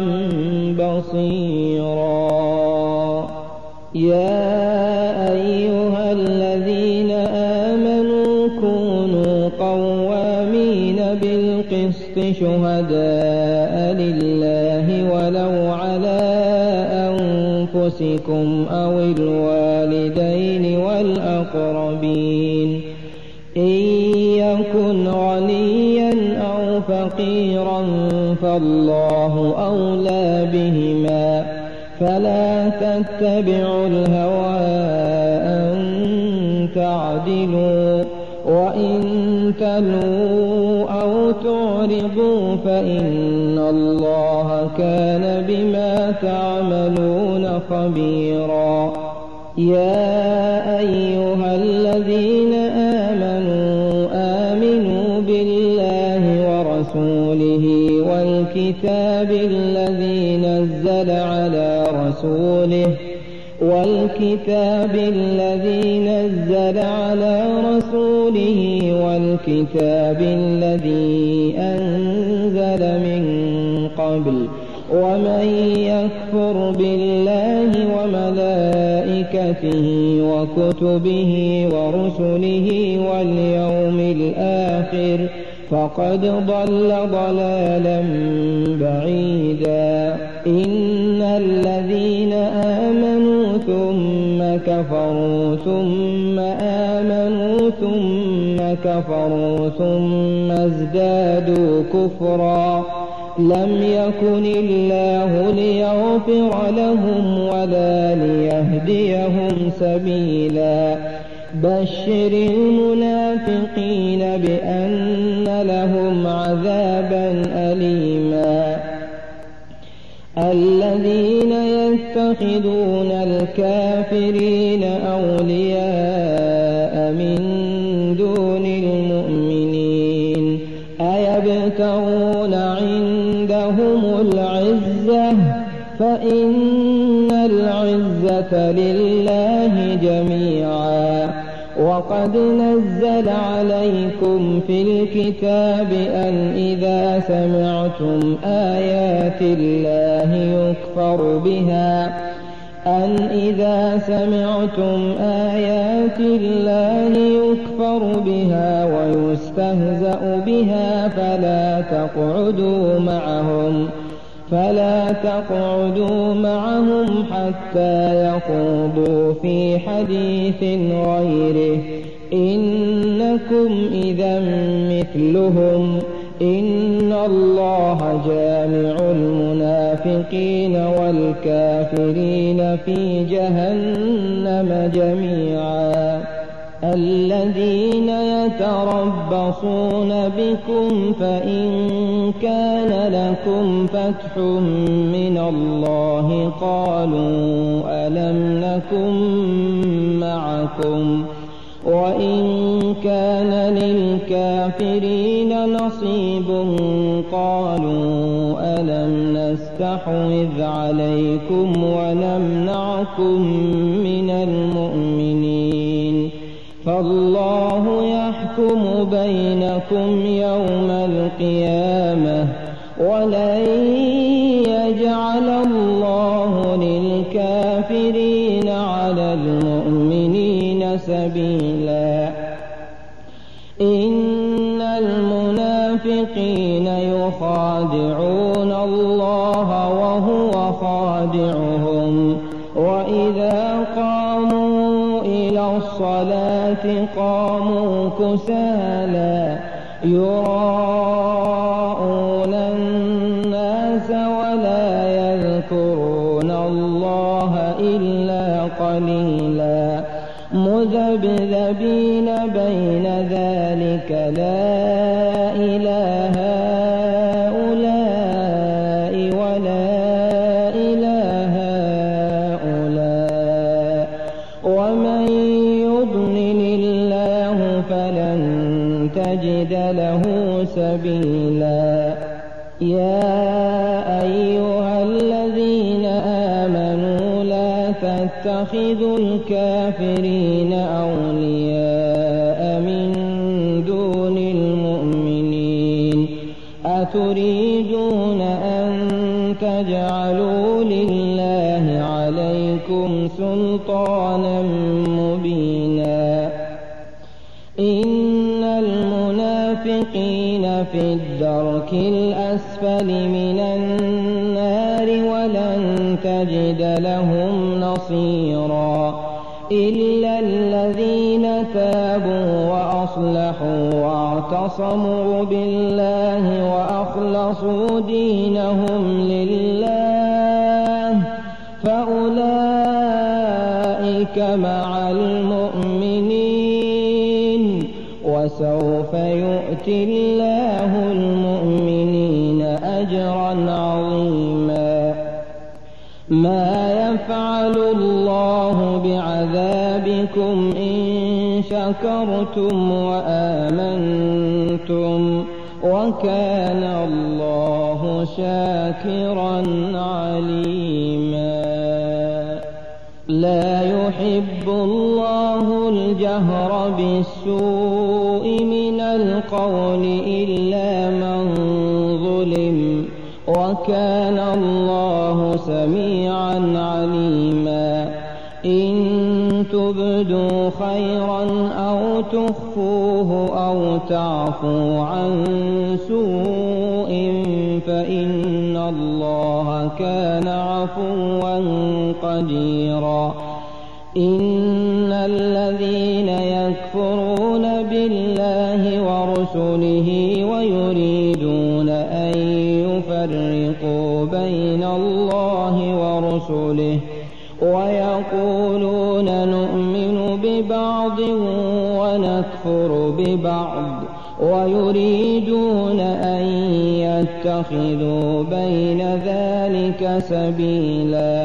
بصيرا. يا أيها الذين آمنوا كونوا قوامين بالقسط شهداء لله ولو على أنفسكم أو الوالدين والأقربين. إن يكن غنيا أو فقيرا فالله أولى بهما فلا تتبعوا الهوى أن تعدلوا وإن تلووا أو تعرضوا فإن الله كان بما تعملون خبيرا. يا أيها الذين آمنوا آمنوا بالله ورسوله والكتاب الذي نزل على رسوله والكتاب الذي نزل على رسوله والكتاب الذي أنزل من قبل ومن يكفر بالله وملائكته وكتبه ورسله واليوم الآخر فقد ضل ضلالا بعيدا. إن الذين آمنوا ثم كفروا ثم آمنوا ثم كفروا ثم ازدادوا كفرا لم يكن الله ليغفر لهم ولا ليهديهم سبيلا. بشر المنافقين بأن لهم عذابا أليما. الذين يتخذون الكافرين أولياء من دون المؤمنين أيبتغون عندهم العزة فإن العزة لله جميعا. وقد نزل عليكم في الكتاب أن إذا سمعتم آيات الله يكفر بها أن إذا سمعتم آيات الله يكفر بها ويستهزأ بها فلا تقعدوا معهم فلا تقعدوا معهم حتى يخوضوا في حديث غيره إنكم إذا مثلهم إن الله جامع المنافقين والكافرين في جهنم جميعا. الذين يتربصون بكم فإن كان لكم فتح من الله قالوا ألم نكن معكم وإن كان للكافرين نصيب قالوا ألم نستحوذ عليكم ونمنعكم من المؤمنين فالله يحكم بينكم يوم القيامة ولن يجعل الله وهو خادعهم وإذا قاموا إلى الصلاة قاموا كسالى يراءون الناس ولا يذكرون الله إلا قليلا مذبذبين بين ذلك لا إله هؤلاء ولا إله هؤلاء ومن يضلل الله فلن تجد له سبيلا يا أيها الذين آمنوا لا تتخذوا الكافرين أولياء من دون المؤمنين أتريدون أن تجعلوا لله عليكم سلطانا مبينا إن المنافقين في الدرك الأسفل من النار ولن تجد لهم نصيرا إلا الذين تابوا وأصلحوا واعتصموا بالله وأخلصوا دينهم لله فأولئك مع المؤمنين وسوف يؤتي الله المؤمنين أجرا عظيما ما يفعل الله بعذابكم إن شكرتم وآمنتم وكان الله شاكرا عليما لا يحب الله الجهر بالسوء من القول إلا من ظلم وكان الله سميعا عليما إن تبدوا خيرا أو تخفوه أو تعفوا عن سوء فإن الله كان عفوا قديرا إن الذين يكفرون بالله ورسله ويريدون أن يفرقوا بين الله ورسله ويقولون نؤمن ببعض ونكفر ببعض ويريدون أن يتخذوا بين ذلك سبيلا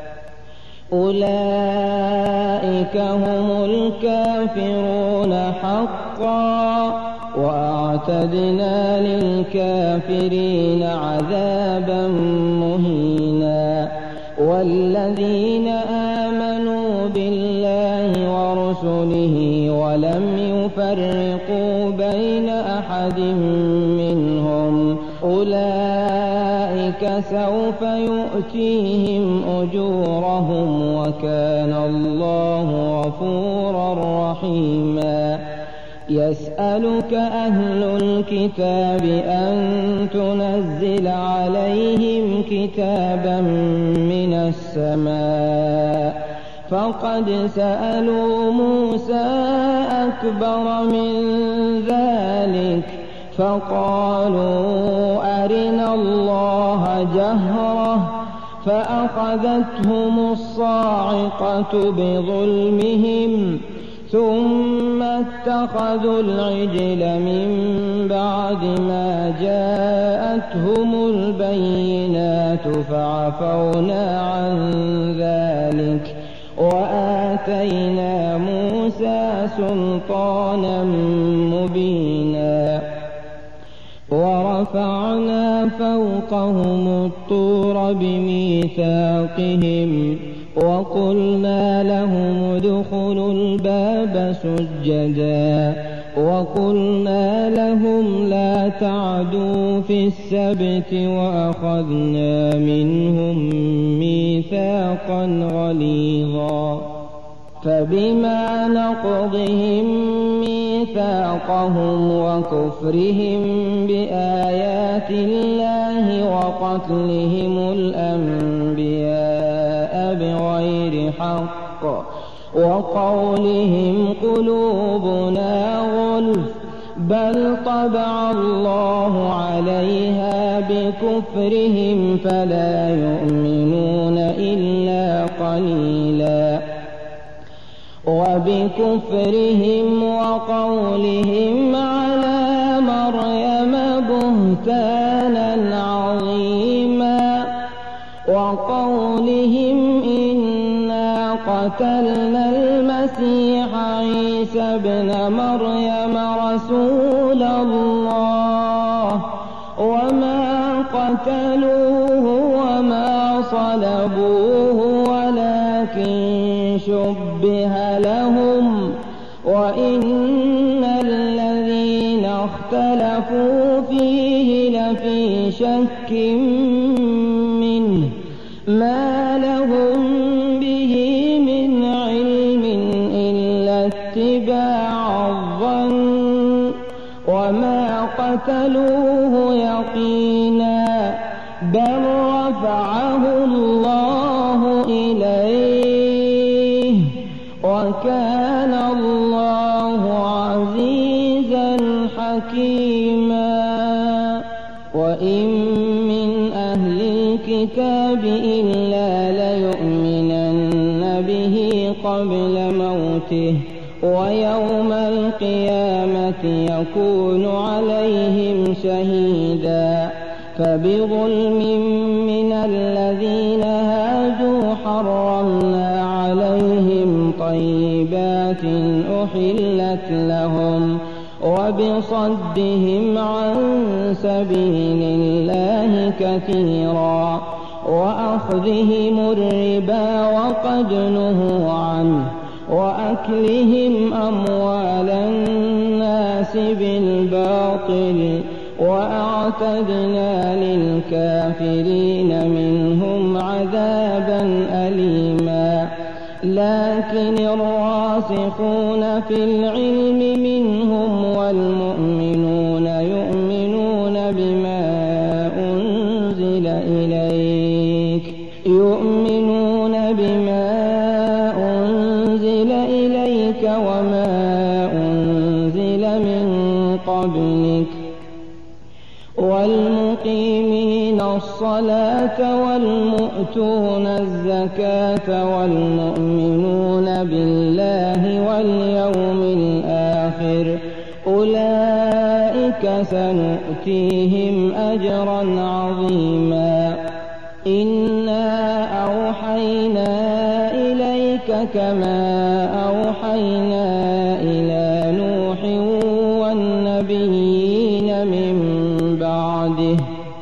أولئك هم الكافرون حقا وأعتدنا للكافرين عذابا مهينا والذين آمنوا بالله ورسله ولم يفرقوا بين أحد منهم أولئك سوف يؤتيهم أجورهم وكان الله غفورا رحيما يسألك أهل الكتاب أن تنزل عليهم كتابا من السماء فقد سألوا موسى أكبر من ذلك فقالوا أرنا الله جهرة فأخذتهم الصاعقة بظلمهم ثم اتخذوا العجل من بعد ما جاءتهم البينات فعفونا عن ذلك وآتينا موسى سلطانا مبينا ورفعنا فوقهم الطور بميثاقهم وقلنا لهم ادخلوا الباب سجدا وقلنا لهم لا تعدوا في السبت وأخذنا منهم ميثاقا غليظا فبما نقضهم ميثاقهم ميثاقهم وكفرهم بآيات الله وقتلهم الأنبياء بغير حق وقولهم قلوبنا غلف بل طبع الله عليها بكفرهم فلا يؤمنون إلا قليلا وبكفرهم وقولهم على مريم بهتانا عظيما وقولهم إنا قتلنا المسيح عيسى ابن مريم رسول الله وما قتلوه وما صلبوه ولكن شبه لهم وإن الذين اختلفوا فيه لفي شك منه ما لهم به من علم إلا اتباع الظن وما قتلوه يقينا بل رفعه الله إليه وكان الله عزيزا حكيما وإن من أهل الكتاب إلا ليؤمنن به قبل موته ويوم القيامة يكون عليهم شهيدا فبظلم من الذين هادوا حرمنا عليهم طيبات أحلت لهم وبصدهم عن سبيل الله كثيرا وأخذهم الربا وقد نهوا عنه وأكلهم أموال الناس بالباطل وأعتدنا للكافرين منهم عذابا أليما لكن الراسخون في العلم منهم والمؤمنون يؤمنون بما أنزل إليك يؤمنون بما أنزل إليك وما أنزل من قبلك والمقيمين الصلاة والمؤتون الزكاة والمؤمنون بالله واليوم الآخر أولئك سنؤتيهم أجرا عظيما إنا أوحينا إليك كما أوحينا إلى نوح والنبيين من بعده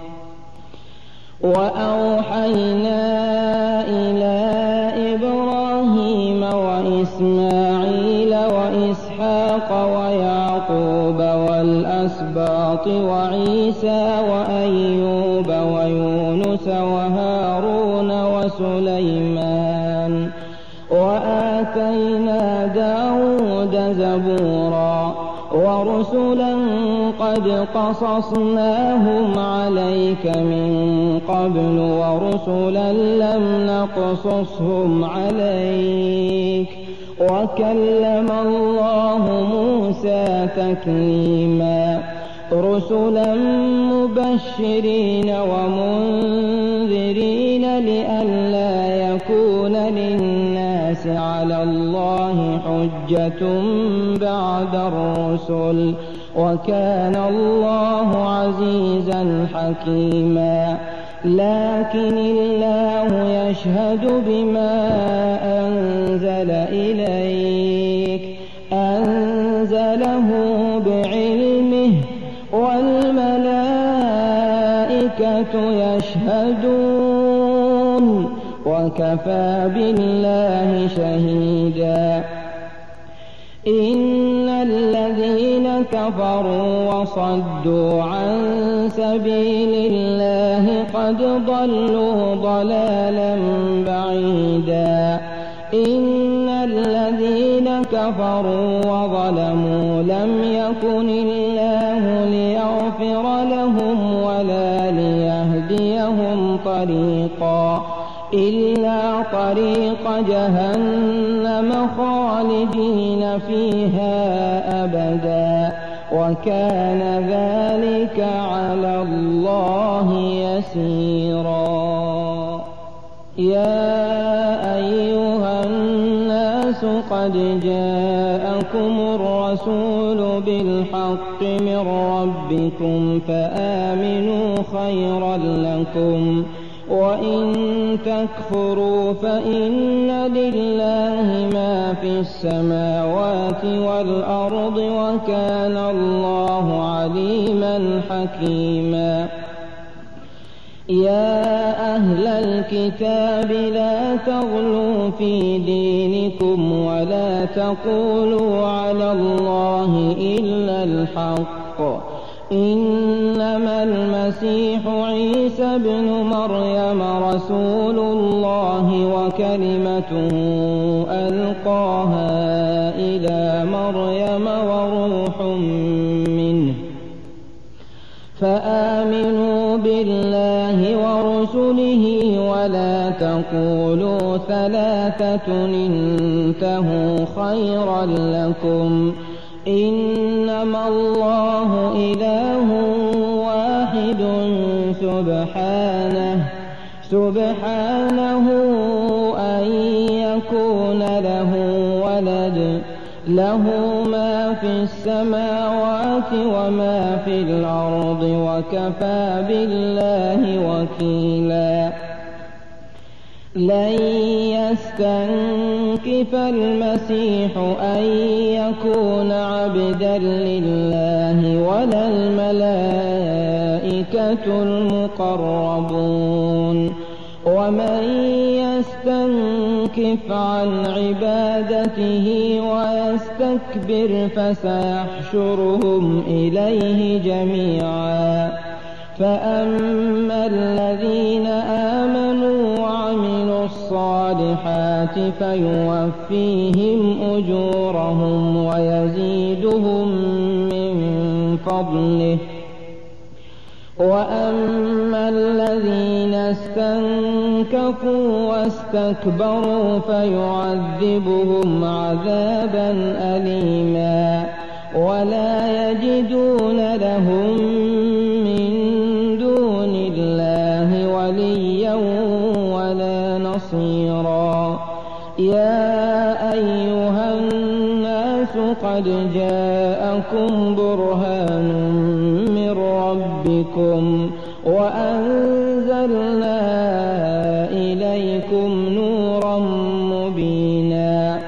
وأوحينا إلى إبراهيم وإسماعيل وإسحاق ويعقوب والأسباط وعيسى وأيوب ويونس وهارون وسليمان وآتينا داود زبورا ورسلا قد قصصناهم عليك من قبل ورسلا لم نقصصهم عليك وكلم الله موسى تكليما رسلا مبشرين ومنذرين لئلا يكون للناس على الله حجة بعد الرسل وكان الله عزيزا حكيما لكن الله يشهد بما أنزل إليك أنزله بعلمه والملائكة يشهدون وكفى بالله شهيدا إن الذين كفروا وصدوا عن سبيل الله قد ضلوا ضلالا بعيدا إن الذين كفروا وظلموا لم يكن الله ليغفر لهم ولا ليهديهم طريقا إلا طريق جهنم خالدين فيها أبدا وكان ذلك على الله يسيرا. يا أيها الناس قد جاءكم الرسول بالحق من ربكم فآمنوا خيرا لكم وإن تكفروا فإن لله ما في السماوات والأرض وكان الله عليما حكيما. يا أهل الكتاب لا تغلوا في دينكم ولا تقولوا على الله إلا الحق إنما المسيح عيسى ابن مريم رسول الله وكلمته ألقاها إلى مريم وروح منه فآمنوا بالله ورسله ولا تقولوا ثلاثة انتهوا خيرا لكم إنما الله إله واحد سبحانه سبحانه أن يكون له ولد له ما في السماوات وما في الأرض وكفى بالله وكيلا. لن يستنكف المسيح أن يكون عبدا لله ولا الملائكة المقربون ومن يستنكف عن عبادته ويستكبر فسيحشرهم إليه جميعا. فأما الذين آمنوا وعملوا الصالحات فيوفيهم أجورهم ويزيدهم من فضله وأما الذين استنكفوا واستكبروا فيعذبهم عذابا أليما ولا يجدون لهم من دون الله وليا ولا نصيرا. يا أيها الناس قد جاءكم برهان من ربكم وأنزلنا إليكم نورا مبينا.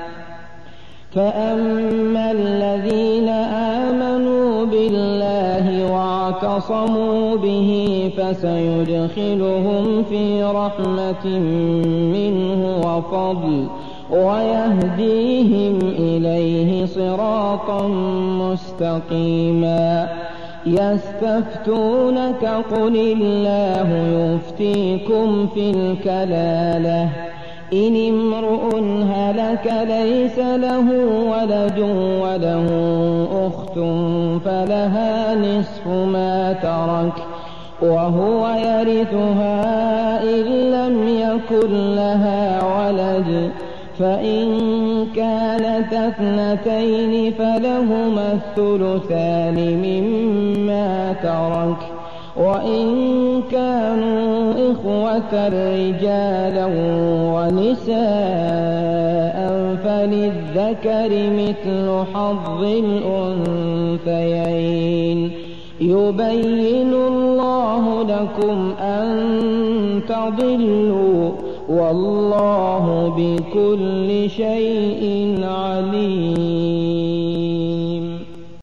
فأما الذين آمنوا بالله واعتصموا به فسيدخلهم في رحمة منه وفضل ويهديهم إليه صراطا مستقيما. يستفتونك قل الله يفتيكم في الكلالة إن امرؤ هلك ليس له ولد وله أخت فلها نصف ما ترك وهو يرثها إن لم يكن لها ولد فإن كانت اثنتين فلهما الثلثان مما ترك وإن كانوا إخوة رجالا ونساء فللذكر مثل حظ الأنثيين يبين الله لكم أن تضلوا والله بكل شيء عليم.